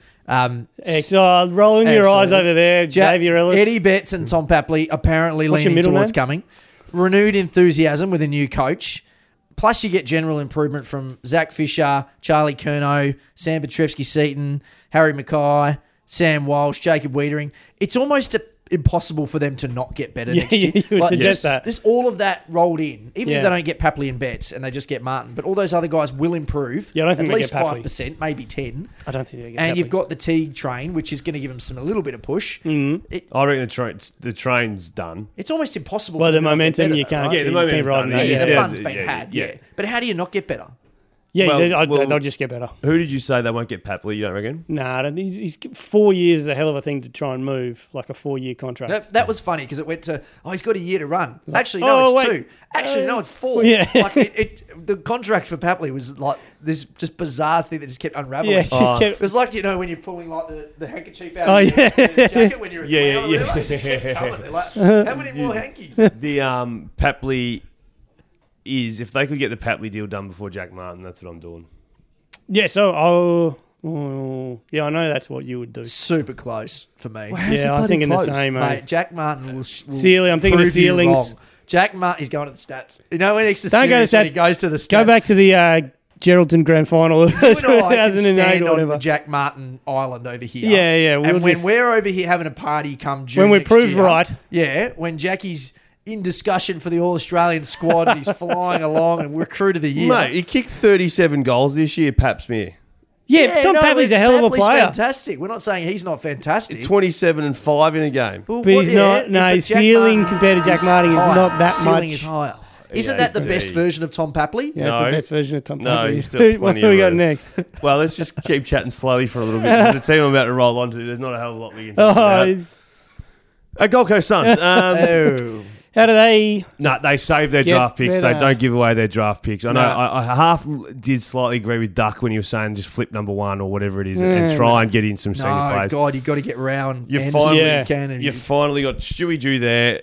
Rolling your eyes Absolutely. over there, Xavier Ellis. Eddie Betts and Tom Papley apparently What's your leaning middle towards name? coming. Renewed enthusiasm with a new coach. Plus, you get general improvement from Zach Fisher, Charlie Curnow, Sam Petrevsky-Seaton, Harry Mackay, Sam Walsh, Jacob Wiedering. It's almost impossible for them to not get better Yeah, next year. you would suggest that. Just all of that rolled in, even Yeah. if they don't get Papley and Betts and they just get Martin. But all those other guys will improve. Yeah, I don't think at they least get Papley. 5%, maybe 10. I don't think they get And that you've big. got the Teague train, which is going to give them a little bit of push. I reckon the train's done. It's almost impossible. Well, for the them to not get momentum better, you though, can't right? Yeah, the you momentum's keep riding done. that. Yeah, Yeah, the yeah, fun's been yeah, had. yeah. Yeah, but how do you not get better? Yeah, Well, they'll just get better. Who did you say they won't get Papley? You don't reckon? Nah, I don't think he's 4 years is a hell of a thing to try and move, like a 4-year contract. That was funny because it went to, he's got a year to run. Actually, no, it's wait. 2. Actually, no, it's 4. Yeah. Like the contract for Papley was like this just bizarre thing that just kept unraveling. Yeah, just kept. It was like, when you're pulling like the handkerchief out Oh, of your yeah. jacket when you're a Yeah, clown. yeah, Like, it just kept coming. They're like, how many more hankies? The Papley is, if they could get the Papley deal done before Jack Martin, that's what I'm doing. Yeah, so yeah, I know that's what you would do. Super close for me. Yeah, I'm thinking the same, mate. Mate, Jack Martin will Sealy, I'm thinking of prove you ceilings. wrong. Jack Martin, he's going to the stats. When next to Don't go to Sirius, when stats. he goes to the stats. Go back to the Geraldton Grand Final of You and I can 2008 stand or on whatever. the Jack Martin Island over here. Yeah, yeah, we'll And when just- we're over here having a party come June When we're next proved year, right. Yeah, when Jackie's in discussion for the All-Australian squad and he's flying along and we're crew to the year. Mate, he kicked 37 goals this year, Pap Smear. Yeah, Tom Papley's a hell of a Papley's player. fantastic. We're not saying he's not fantastic. 27 and 5 in a game. Well, But he's not. No, but his Jack ceiling Martin compared to Jack is Martin is higher. not that Ceiling much. is higher. Isn't Yeah, that the best indeed. version of Tom Papley? Yeah, that's No. the best version of Tom No, Papley. he's still What plenty do we of got room. next? Well, let's just keep chatting slowly for a little bit. The team I'm about to roll onto, there's not a hell of a lot we can talk about. Oh, Gold Coast Suns. Oh. how do they? No, they save their Get draft picks. They better. don't give away their draft picks. I know. No. I half did slightly agree with Duck when he was saying just flip number 1 or whatever it is and try and get in some senior No, players. God, you've got to get round. You Anderson finally- when Yeah. you can. And You finally got Stewie Jew there,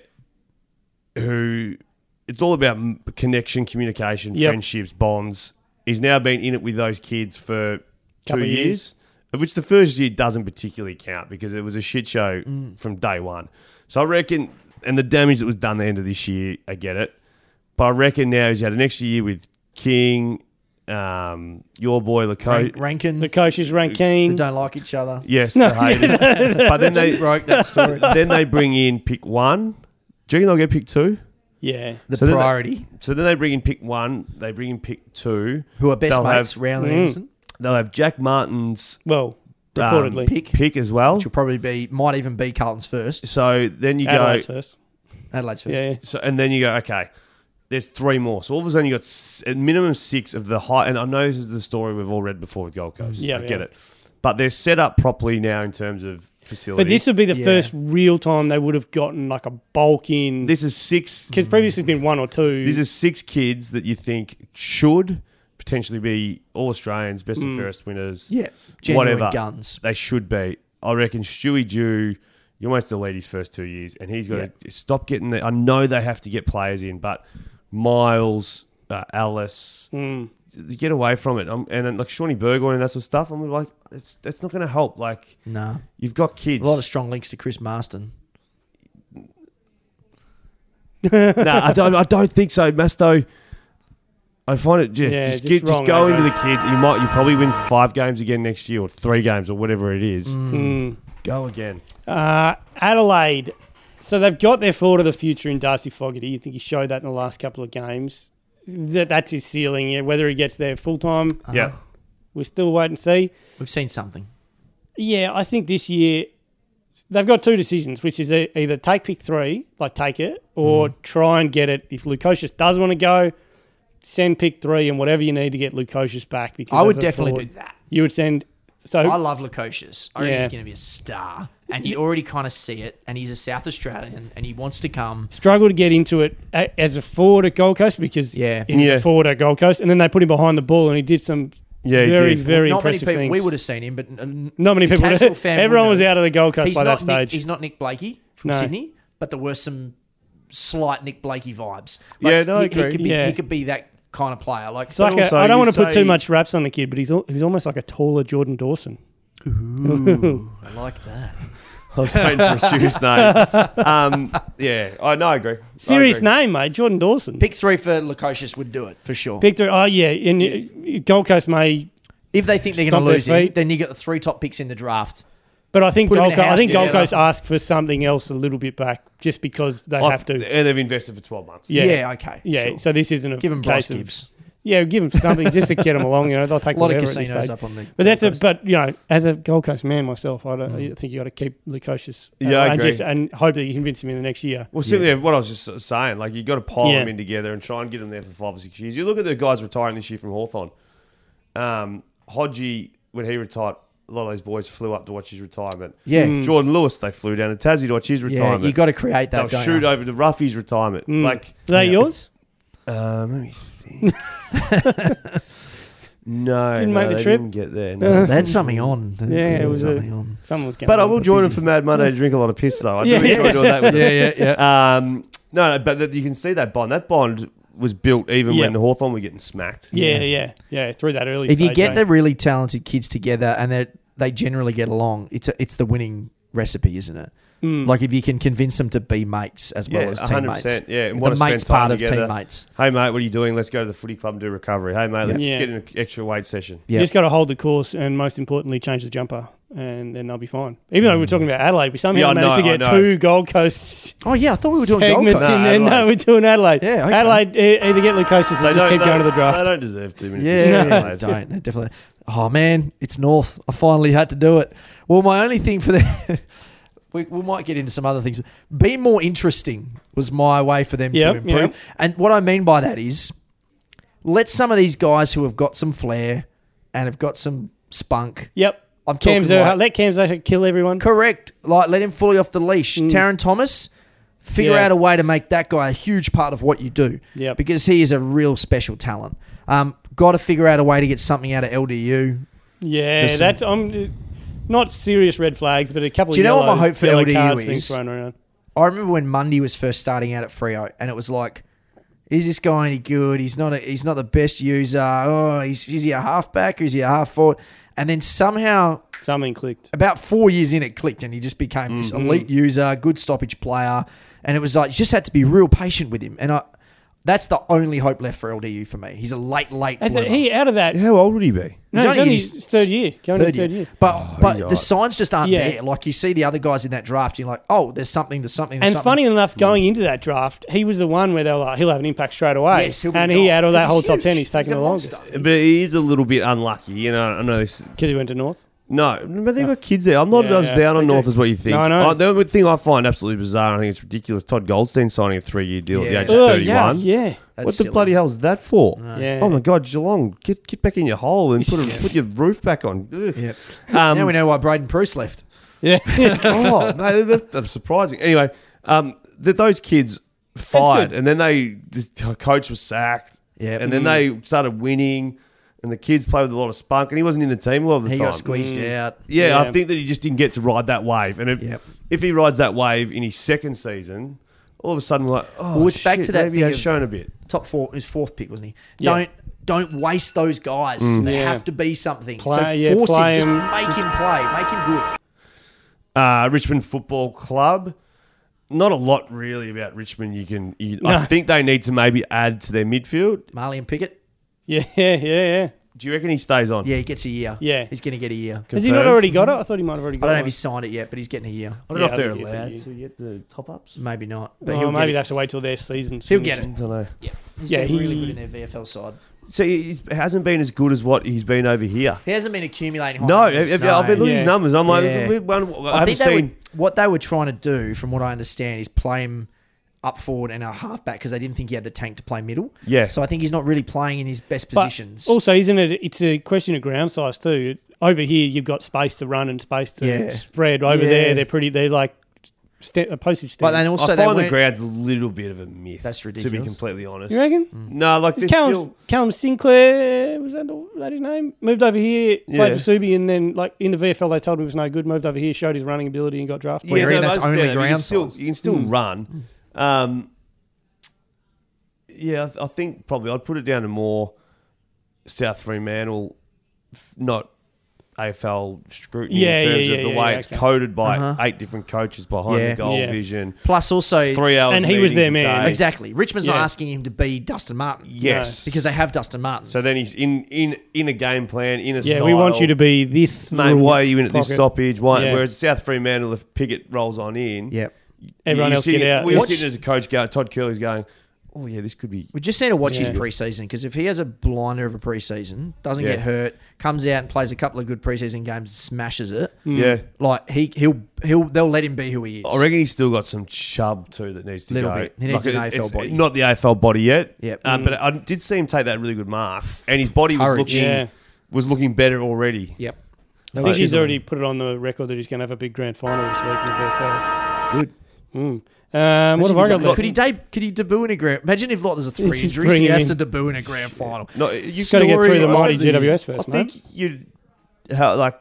who it's all about connection, communication, Yep. friendships, bonds. He's now been in it with those kids for 2 Couple of years, of which the first year doesn't particularly count because it was a shit show from day one. So I reckon, and the damage that was done the end of this year, I get it. But I reckon now he's had an extra year with King, your boy Lacoste. Rankin. The coaches rank They Keen. don't like each other. Yes, the haters. But then they Broke that story. then they bring in pick 1. Do you reckon they'll get pick 2? Yeah. The So then they- priority. So then they bring in pick 1. They bring in pick 2. Who are best They'll mates, have- Rowland Anderson. They'll have Jack Martin's Well, reportedly. pick as well. Which will probably might even be Carlton's first. So then you Adelaide's go. first. Adelaide's first. Yeah. So and then you go. Okay, there's 3 more. So all of a sudden you got a minimum 6 of the high. And I know this is the story we've all read before with Gold Coast. Yeah, I get yeah. it. But they're set up properly now in terms of facilities. But this would be the Yeah. first real time they would have gotten like a bulk in. This is 6. Because previously it's been 1 or 2. These are 6 kids that you think should potentially be all Australians, best and fairest winners. Yeah. Genuine Whatever. guns. They should be. I reckon Stewie Jew, you almost delete his first 2 years, and he's got to stop getting the. I know they have to get players in, but Miles, Alice, get away from it. And like Shawnee Burgoyne and that sort of stuff, I'm like, that's not going to help. Like, No. you've got kids. A lot of strong links to Chris Marston. No, I don't think so, Masto. I find it Yeah, just wrong, go mate. into the kids. You probably win 5 games again next year or 3 games or whatever it is. Go again. Adelaide. So they've got their forward of the future in Darcy Fogarty. You think he showed that in the last couple of games? That's his ceiling. Yeah, whether he gets there full time, Yeah. we're still wait and see. We've seen something. Yeah, I think this year they've got 2 decisions, which is either take pick 3, like take it, or try and get it. If Lukosius does want to go, send pick 3 and whatever you need to get Lukosius back. Because I would as a definitely forward, do that. You would send. So I love Lukosius. I reckon Yeah. he's going to be a star. And you already kind of see it. And he's a South Australian and he wants to come. struggle to get into it as a forward at Gold Coast because Yeah. he's Yeah. a forward at Gold Coast, and then they put him behind the ball and he did some Yeah, he very, did. very Not many impressive people. things. We would have seen him, but Not many people. Newcastle fan Everyone was wouldn't have. out of the Gold Coast He's by that not stage. he's not Nick Blakey from No. Sydney, but there were some slight Nick Blakey vibes. Yeah, no, I he agree. could be, Yeah. he could be that kind of player. Like, It's like also I don't you want to put say- too much raps on the kid, but he's almost like a taller Jordan Dawson. I like that. I was waiting for a serious name. Yeah, I agree. Serious I agree. name, mate. Jordan Dawson. Pick 3 for Lukosius would do it for sure. Pick three. Oh yeah, and Gold Coast may. If they think they're going Stomp to their lose him, feet. then you get the 3 top picks in the draft. But I think Put 'em in Gold a Coast. I house think Gold together. Coast asked for something else a little bit back, just because they have to. And they've invested for 12 months. Yeah. Okay. Yeah, sure. so this isn't a Give him Bryce case of Gibbs. yeah, give them something just to get them along. You know, they'll take A lot of whatever at this casinos stage. up on the. But that's Gold Coast. but you know, as a Gold Coast man myself, I think you got to keep Lukosius. Yeah, I and agree. and hope that you convince him in the next year. Well, simply what I was just saying, like you got to pile Yeah. them in together and try and get them there for 5 or 6 years. You look at the guys retiring this year from Hawthorn. Hodgie, when he retired, a lot of those boys flew up to watch his retirement. Yeah. Jordan Lewis, they flew down to Tassie to watch his retirement. Yeah, you got to create that. They'll shoot over to Ruffy's retirement. Like, Is that yours? let me think. No, Didn't make the they trip? didn't get there. No. They had something on. Yeah, it was something on. Someone was going. But I will join him for Mad Monday to drink a lot of piss, though. I do enjoy doing that with him. Yeah. No, but you can see that bond. That bond was built even Yep. when Hawthorn were getting smacked. Yeah. Through that early. If you stage, get eh? the really talented kids together and they generally get along, it's the winning recipe, isn't it? Like if you can convince them to be mates as well as teammates. 100%. Yeah, and the want to spend mates time part of together. teammates. Hey, mate, what are you doing? Let's go to the footy club and do recovery. Hey, mate, let's Yeah. get in an extra weight session. Yeah. You just got to hold the course and most importantly change the jumper and then they'll be fine. Even though we're talking about Adelaide, we somehow Yeah, I managed to know, get I know. 2 Gold Coast Oh yeah, I thought we were doing Gold segments Coast. in there. Adelaide. No, we're doing Adelaide. Yeah, okay. Adelaide, either get Luke Coasters or just keep going to the draft. They don't deserve 2 minutes. Yeah, of Adelaide. don't. They definitely. Oh man, it's North. I finally had to do it. Well, my only thing for the we might get into some other things. Be more interesting was my way for them to improve. Yep. And what I mean by that is, let some of these guys who have got some flair and have got some spunk. Yep. I'm talking Let Cam Zurhaar kill everyone. correct. Like let him fully off the leash. Taron Thomas. Figure Yeah. out a way to make that guy a huge part of what you do. Yep. Because he is a real special talent. Got to figure out a way to get something out of LDU. Yeah, Listen. that's not serious red flags, but a couple Do of you know what yellow, my hope for yellow LDU cards being is? thrown around. I remember when Mundy was first starting out at Freo, and it was like, is this guy any good? He's not the best user. Oh, is he a halfback or is he a half forward? And then somehow, Something clicked. about 4 years in, it clicked, and he just became this elite user, good stoppage player. And it was like, you just had to be real patient with him. And that's the only hope left for LDU for me. He's a late bloomer. He out of that. How old would he be? No, He's he's only only in his his third year. Going to third year. But he's the alright. signs just aren't Yeah. there. Like you see the other guys in that draft, you're like, oh, there's something. And funny enough, going into that draft, he was the one where they were like, he'll have an impact straight away. Yes, he'll be and he gone. out of that Because whole he's top huge. 10, he's taken a the longest. monster. But he is a little bit unlucky. You know, I know this. Because he went to North. No, but they've got kids there. I'm not Yeah, as down on they North do. as what you think. No, I know. The only thing I find absolutely bizarre, and I think it's ridiculous, Todd Goldstein signing a 3-year deal Yeah. at the age of 31. Yeah. That's What the silly. bloody hell is that for? Yeah. Oh my God, Geelong, get back in your hole and put your roof back on. Ugh. Yep. Um, Now we know why Braden Bruce left. Yeah. oh no, that's surprising. Anyway, those kids fired, and then this coach was sacked, Yep. and then they started winning, and the kids played with a lot of spunk, and he wasn't in the team a lot of the He time. got squeezed out. Yeah, Yeah. I think that he just didn't get to ride that wave, and if he rides that wave in his second season, all of a sudden we're like, oh, Well, it's back shit, to that maybe thing he's of- shown a bit. Top 4, his 4th pick, wasn't he? Yeah. Don't waste those guys. They Yeah. have to be something. Play- so force play him. Just him. make him play. Make him good. Richmond Football Club. Not a lot really about Richmond. I think they need to maybe add to their midfield. Marley and Pickett. Yeah. Do you reckon he stays on? Yeah, he gets a year. Yeah. He's going to get a year. Has he not Confirmed? already got it? I thought he might have already I got don't know it. if he's signed it yet, but he's getting a year. I don't know Yeah, if they're I think allowed he's to get the top ups. Maybe not. But Oh, he'll maybe they get have to wait till their season's He'll finished. get it. I don't know. Yeah. He's Yeah, been really he- good in their VFL side. So he hasn't been as good as what he's been over here. He hasn't been accumulating. No, high I've points, been looking at Yeah. his numbers. I'm like, Yeah. I I haven't think seen. what they were trying to do, from what I understand, is play him up forward and a halfback because they didn't think he had the tank to play middle. Yeah. So I think he's not really playing in his best But positions. also, isn't it? It's a question of ground size too. Over here, you've got space to run and space to Yeah. spread. Over Yeah. there, they're like a postage But stamp. then also I they find the went- ground's a little bit of a myth. That's To be ridiculous. completely honest. You reckon? No, like there's Callum Sinclair, was that his name? Moved over here, Yeah. played for Subi, and then like in the VFL they told him he was no good. Moved over here, showed his running ability, and got drafted. Well, yeah, that's I only understand that, but ground you can still size. run. Yeah, I think probably I'd put it down to more South Fremantle, not AFL scrutiny Yeah, in terms yeah, of the yeah, way yeah, it's okay. coded by 8 different coaches behind Yeah. the goal Yeah. vision. Plus also 3 hours And he was meetings their a man. day. exactly. Richmond's not Yeah. asking him to be Dustin Martin. Yes. Because they have Dustin Martin. So then he's in a game plan, in a Yeah, style. we want you to be this. Mate, little why are you in at this pocket. stoppage? Why? Yeah. Whereas South Fremantle, if Pickett rolls on in, Yep. Everyone you're else get sitting- out. We were Watch- sitting as a coach, Todd Curley's going, oh yeah, this could be. We just need to watch his Yeah. preseason because if he has a blinder of a preseason, doesn't Yeah. get hurt, comes out and plays a couple of good preseason games, smashes it, Yeah. like they'll let him be who he is. I reckon he's still got some chub too that needs to Little go. bit. He needs an AFL it's body. Not the AFL body yet. Yep. But I did see him take that really good mark, and his body was Courage. looking. Yeah. was looking better already. Yep. I think he's already put it on the record that he's going to have a big grand final this week in the VFL. Good. What have I got? Could he debut in a grand? Imagine if there's a 3 Just injuries, bring he him has in. to debut in a grand final. No, You've got to get through the mighty GWS first, I mate. think you'd I'd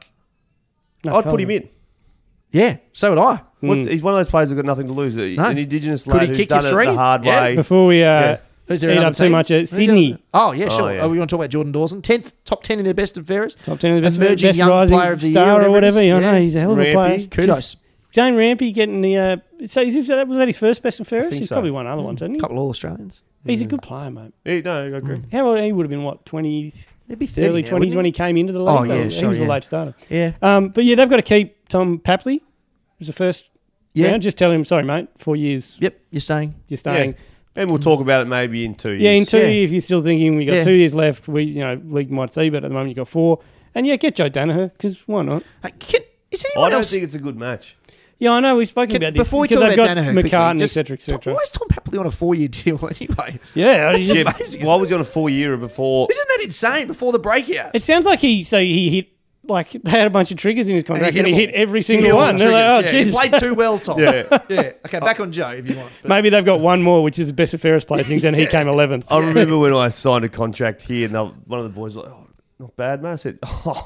put him in. Yeah, so would I. He's one of those players who's got nothing to lose. An Indigenous lad he who's kick done you it three? the hard Yeah. way. Before we Who's there eat another up too team? much, Who's Sydney. there? Oh yeah, sure. yeah. Are we going to talk about Jordan Dawson? Top 10 in their best and fairest. Top 10 of the best, Emerging best young rising player of the star year, or whatever. it is. I know, Yeah. he's a hell of a Rampy. player. Kudos. Jane Rampy getting the... was that his first best and fairest? think He's so. probably won other ones, hasn't A he? couple of All Australians. He's a good player, mate. No, I agree. How old he would have been, what, 20... Maybe 30 Early now, 20s wouldn't when he came into the league. Oh, yeah, he sure, was a yeah. late starter. Yeah. But yeah, they've got to keep Tom Papley. Who's the first Yeah. round. Just tell him, sorry, mate, 4 years, Yep, you're staying. you're staying. And we'll talk about it maybe in 2 years. Yeah, in 2 Yeah. if you're still thinking we got Yeah. 2 years left, league might see, but at the moment you've got 4. And yeah, get Joe Danaher, because why not? Is I anyone don't else... think it's a good match. Yeah, I know, we've spoken about this. Before we because talk they've about got Danaher quickly, McCartan, just- etc., etc. Why is Tom Papley on a 4-year deal anyway? Yeah, That's he- amazing. Why was he on a 4-year before? Isn't that insane? Before the breakout. it sounds like he hit, like, they had a bunch of triggers in his contract and he hit every single all one. the They're like, oh, triggers, yeah. Jesus. He played too well, Tom. Yeah. Yeah. Okay, back on Joe if you want. But Maybe they've got one more, which is the best and fairest placings, and he came 11th. I remember when I signed a contract here, and one of the boys was like, "Oh, not bad, man." I said,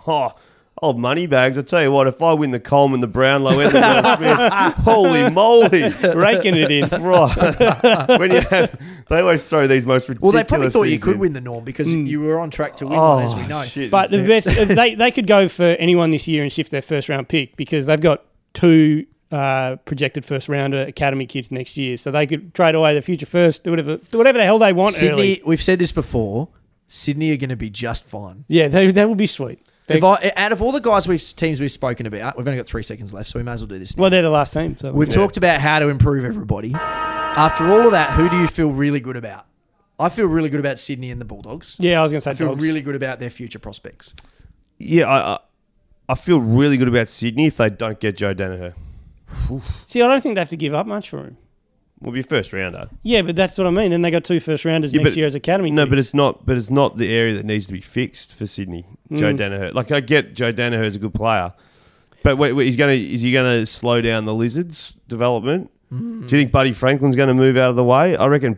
"Old money bags. I tell you what, if I win the Coleman, the Brownlow, and the Will Smith, holy moly, Raking it in. right?" When they always throw these most ridiculous. well, they probably thought you things could in. win the Norm because you were on track to win one, as we know. Shit. But the best, they could go for anyone this year and shift their first round pick because they've got 2 projected first rounder academy kids next year, so they could trade away the future first, do whatever the hell they want Sydney, early. we've said this before. Sydney are going to be just fine. Yeah, that would be sweet. Out of all the guys teams we've spoken about, we've only got 3 seconds left, so we may as well do this. Well, they're the last team. So We've talked about how to improve everybody. After all of that, who do you feel really good about? I feel really good about Sydney and the Bulldogs. Yeah, I was going to say I feel Dogs. really good about their future prospects. Yeah, I feel really good about Sydney if they don't get Joe Danaher. See, I don't think they have to give up much for him. Will be a first rounder. Yeah, but that's what I mean. Then they got 2 first rounders next year as academy. No, but picks. it's not. But it's not the area that needs to be fixed for Sydney. Joe Danaher. Like I get Joe Danaher is a good player, but wait, is he gonna slow down the Lizards' development? Do you think Buddy Franklin's going to move out of the way? I reckon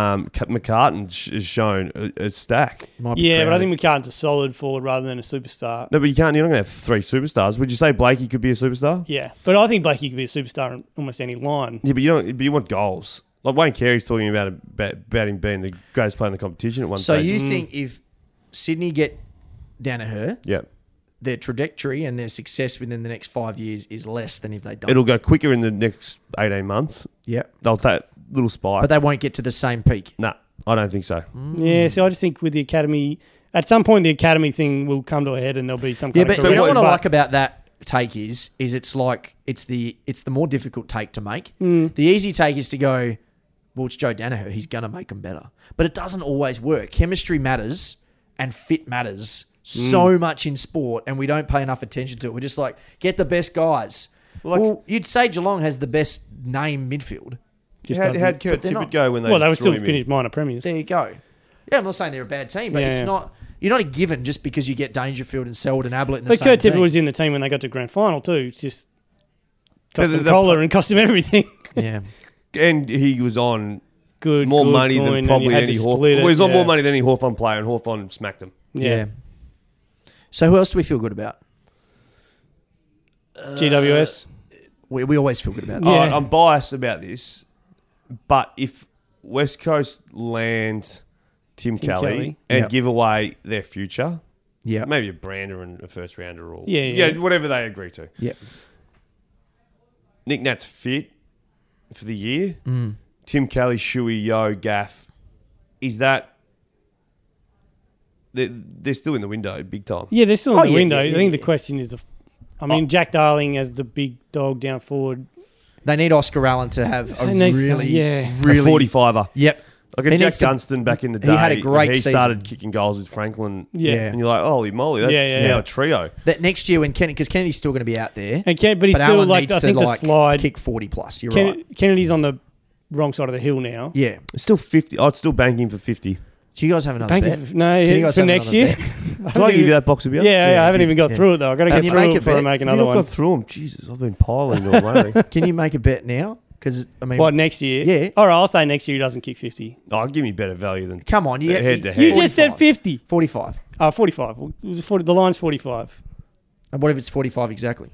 McCartan has shown a stack. Might be Yeah, but I crowded. think McCartan's a solid forward rather than a superstar. No, but you're not going to have 3 superstars. Would you say Blakey could be a superstar? Yeah, but I think Blakey could be a superstar on almost any line. Yeah, but you don't. But you want goals. Like Wayne Carey's talking about him being the greatest player in the competition at one So stage. you think if Sydney get Danaher, Yeah, their trajectory and their success within the next 5 years is less than if they don't? it'll go quicker in the next 18 months. Yeah. They'll take a little spike. But they won't get to the same peak. Nah, I don't think so. Yeah, so I just think with the academy, at some point the academy thing will come to a head and there'll be some Yeah, kind of but you know correction. what I like about that take is it's like it's the more difficult take to make. The easy take is to go, well, it's Joe Danaher. He's going to make them better. But it doesn't always work. Chemistry matters and fit matters so much in sport, and we don't pay enough attention to it. We're just like, get the best guys. Well, you'd say Geelong has the best name midfield. How'd Kurt they're Tippett not. go when they Well, they were still destroyed him? finished minor premiers. There you go. Yeah, I'm not saying they're a bad team, but Yeah, it's yeah. not. You're not a given just because you get Dangerfield and Selwood and Ablett in the But same Kurt team. Tippett was in the team when they got to grand final too. It's just cost But them the- cola and cost them everything. Yeah. And he was on Good, more good money coin, than and probably you had any to Hawthorn. split it, Well, he was on yeah. more money than any Hawthorn player, and Hawthorn smacked him. Yeah. So who else do we feel good about? GWS. We always feel good about. Yeah. I'm biased about this, but if West Coast land Tim Kelly and Yep. give away their future, Yeah. maybe a brander and a first rounder, or Yeah. whatever they agree to. Yeah. Nick Nat's fit for the year. Tim Kelly, Shuey, Yo, Gaff. Is that they're still in the window, big time? Yeah, they're still in Oh, the yeah, window. yeah, I think yeah. the question is, I mean, Jack Darling as the big dog down forward. They need Oscar Allen to have a He needs some- really, yeah. really A 45er. Yep. Like He a Jack needs to- Dunstan back in the day. he had a great he season. started kicking goals with Franklin. Yeah. Yeah. And you're like, holy moly, that's Yeah, yeah, now yeah. a trio. That next year when because Kennedy's still going to be out there, And but he's still Allen like, needs I think to the slide. kick 40 plus. You're right. Kennedy's on the wrong side of the hill now. Yeah. It's still 50. I'd still bank him for 50. Do you guys have another Thank bet? you. No, Can you guys for have next another year. bet? Can I give you that box of beer? Yeah, I haven't even got yeah. through it though. I've got to Can get you through make it a before I bet? make I've another not one. got through them. Jesus, I've been piling all way. Can you make a bet now? Because I mean, What, next year? Yeah. All right, I'll say next year he doesn't kick 50. Oh, give me better value than come on, you head to You head. just said 50. 45. 45. Well, it was 40. The line's 45. And what if it's 45 exactly?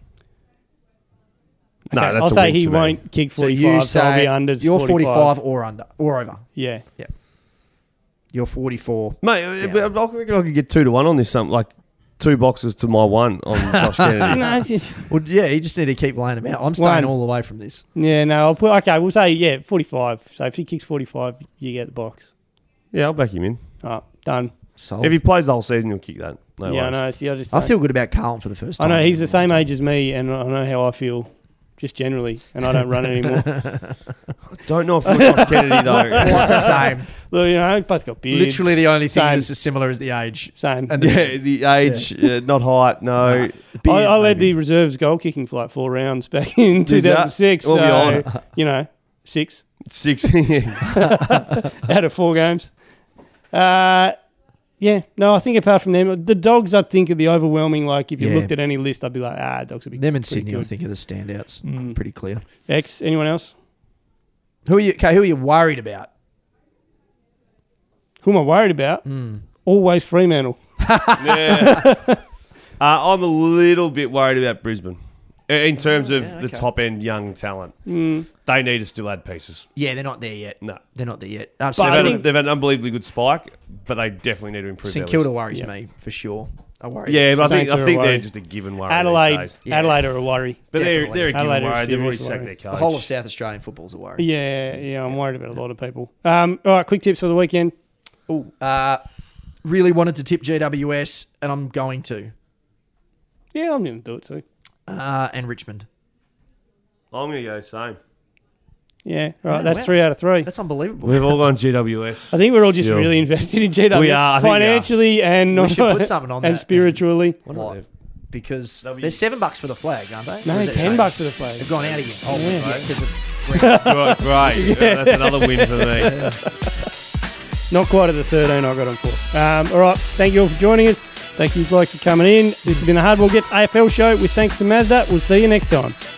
No, Okay, that's I'll a say win he to me. won't kick So 45, you so I'll be say under you're 45 or under or over. Yeah. You're 44. Mate, Down. but I reckon I could get 2-1 on this. Something like 2 boxes to my 1 on Josh Kennedy. No, it's just- Well, yeah, you just need to keep laying them out. I'm staying One. all the way from this. yeah, no, I'll put, okay, we'll say, 45. So if he kicks 45, you get the box. Yeah, I'll back him in. All right, done. Sold. If he plays the whole season, he'll kick that. No yeah, I worries. know. See, I just I don't- feel good about Carlton for the first I time. know he's the same age as me, and I know how I feel, just generally, and I don't run anymore. Don't know if Josh Kennedy though. Quite the same. Look, you know, both got beards. Literally the only thing Same. that's as similar as the age. Same. And Yeah, the age, not height. No. Beard, I led maybe. the reserves goal kicking for like 4 rounds back in Did ya? 2006. What were you on? So, you know, 6 6. out of 4 games. Yeah, no, I think apart from them, the Dogs, I think, are the overwhelming. Like, if you Yeah. looked at any list, I'd be like, Dogs would be Them and pretty Sydney, I good. think, are the standouts. Mm. Pretty clear. X, anyone else? Who are you worried about? Who am I worried about? Always Fremantle. Yeah. I'm a little bit worried about Brisbane in terms of yeah, the okay. top end young talent. They need to still add pieces. Yeah, they're not there yet. No. They're not there yet. I They've had an unbelievably good spike, but they definitely need to improve. St their Kilda list. worries Yeah. me for sure. I worry. Yeah, but Saints I are a think worry. they're just a given worry. Adelaide, These days. Yeah. Adelaide are a worry. But Definitely. they're a given Adelaide are a worry. They've already serious sacked worry. their coach. The whole of South Australian football's a worry. Yeah, I'm worried about a lot of people. All right, quick tips for the weekend. Ooh, really wanted to tip GWS, and I'm going to. Yeah, I'm going to do it too. And Richmond. I'm going to go same. Yeah, all right, Yeah, that's wow. 3 out of 3. That's unbelievable. We've all gone GWS. I think we're all just still. really invested in GW. We are, I think we are. Financially and We should put something on and that. spiritually. What? Because W. they're $7 for the flag, aren't they? No, Or is it $10 changed? for the flag. They've gone out again. Oh, Yeah. yeah. Because of Great. That's another win for me. Not quite at the 13 I got them for. All right, thank you all for joining us. Thank you, blokes, for coming in. This has been the Hardball Gets AFL show with thanks to Mazda. We'll see you next time.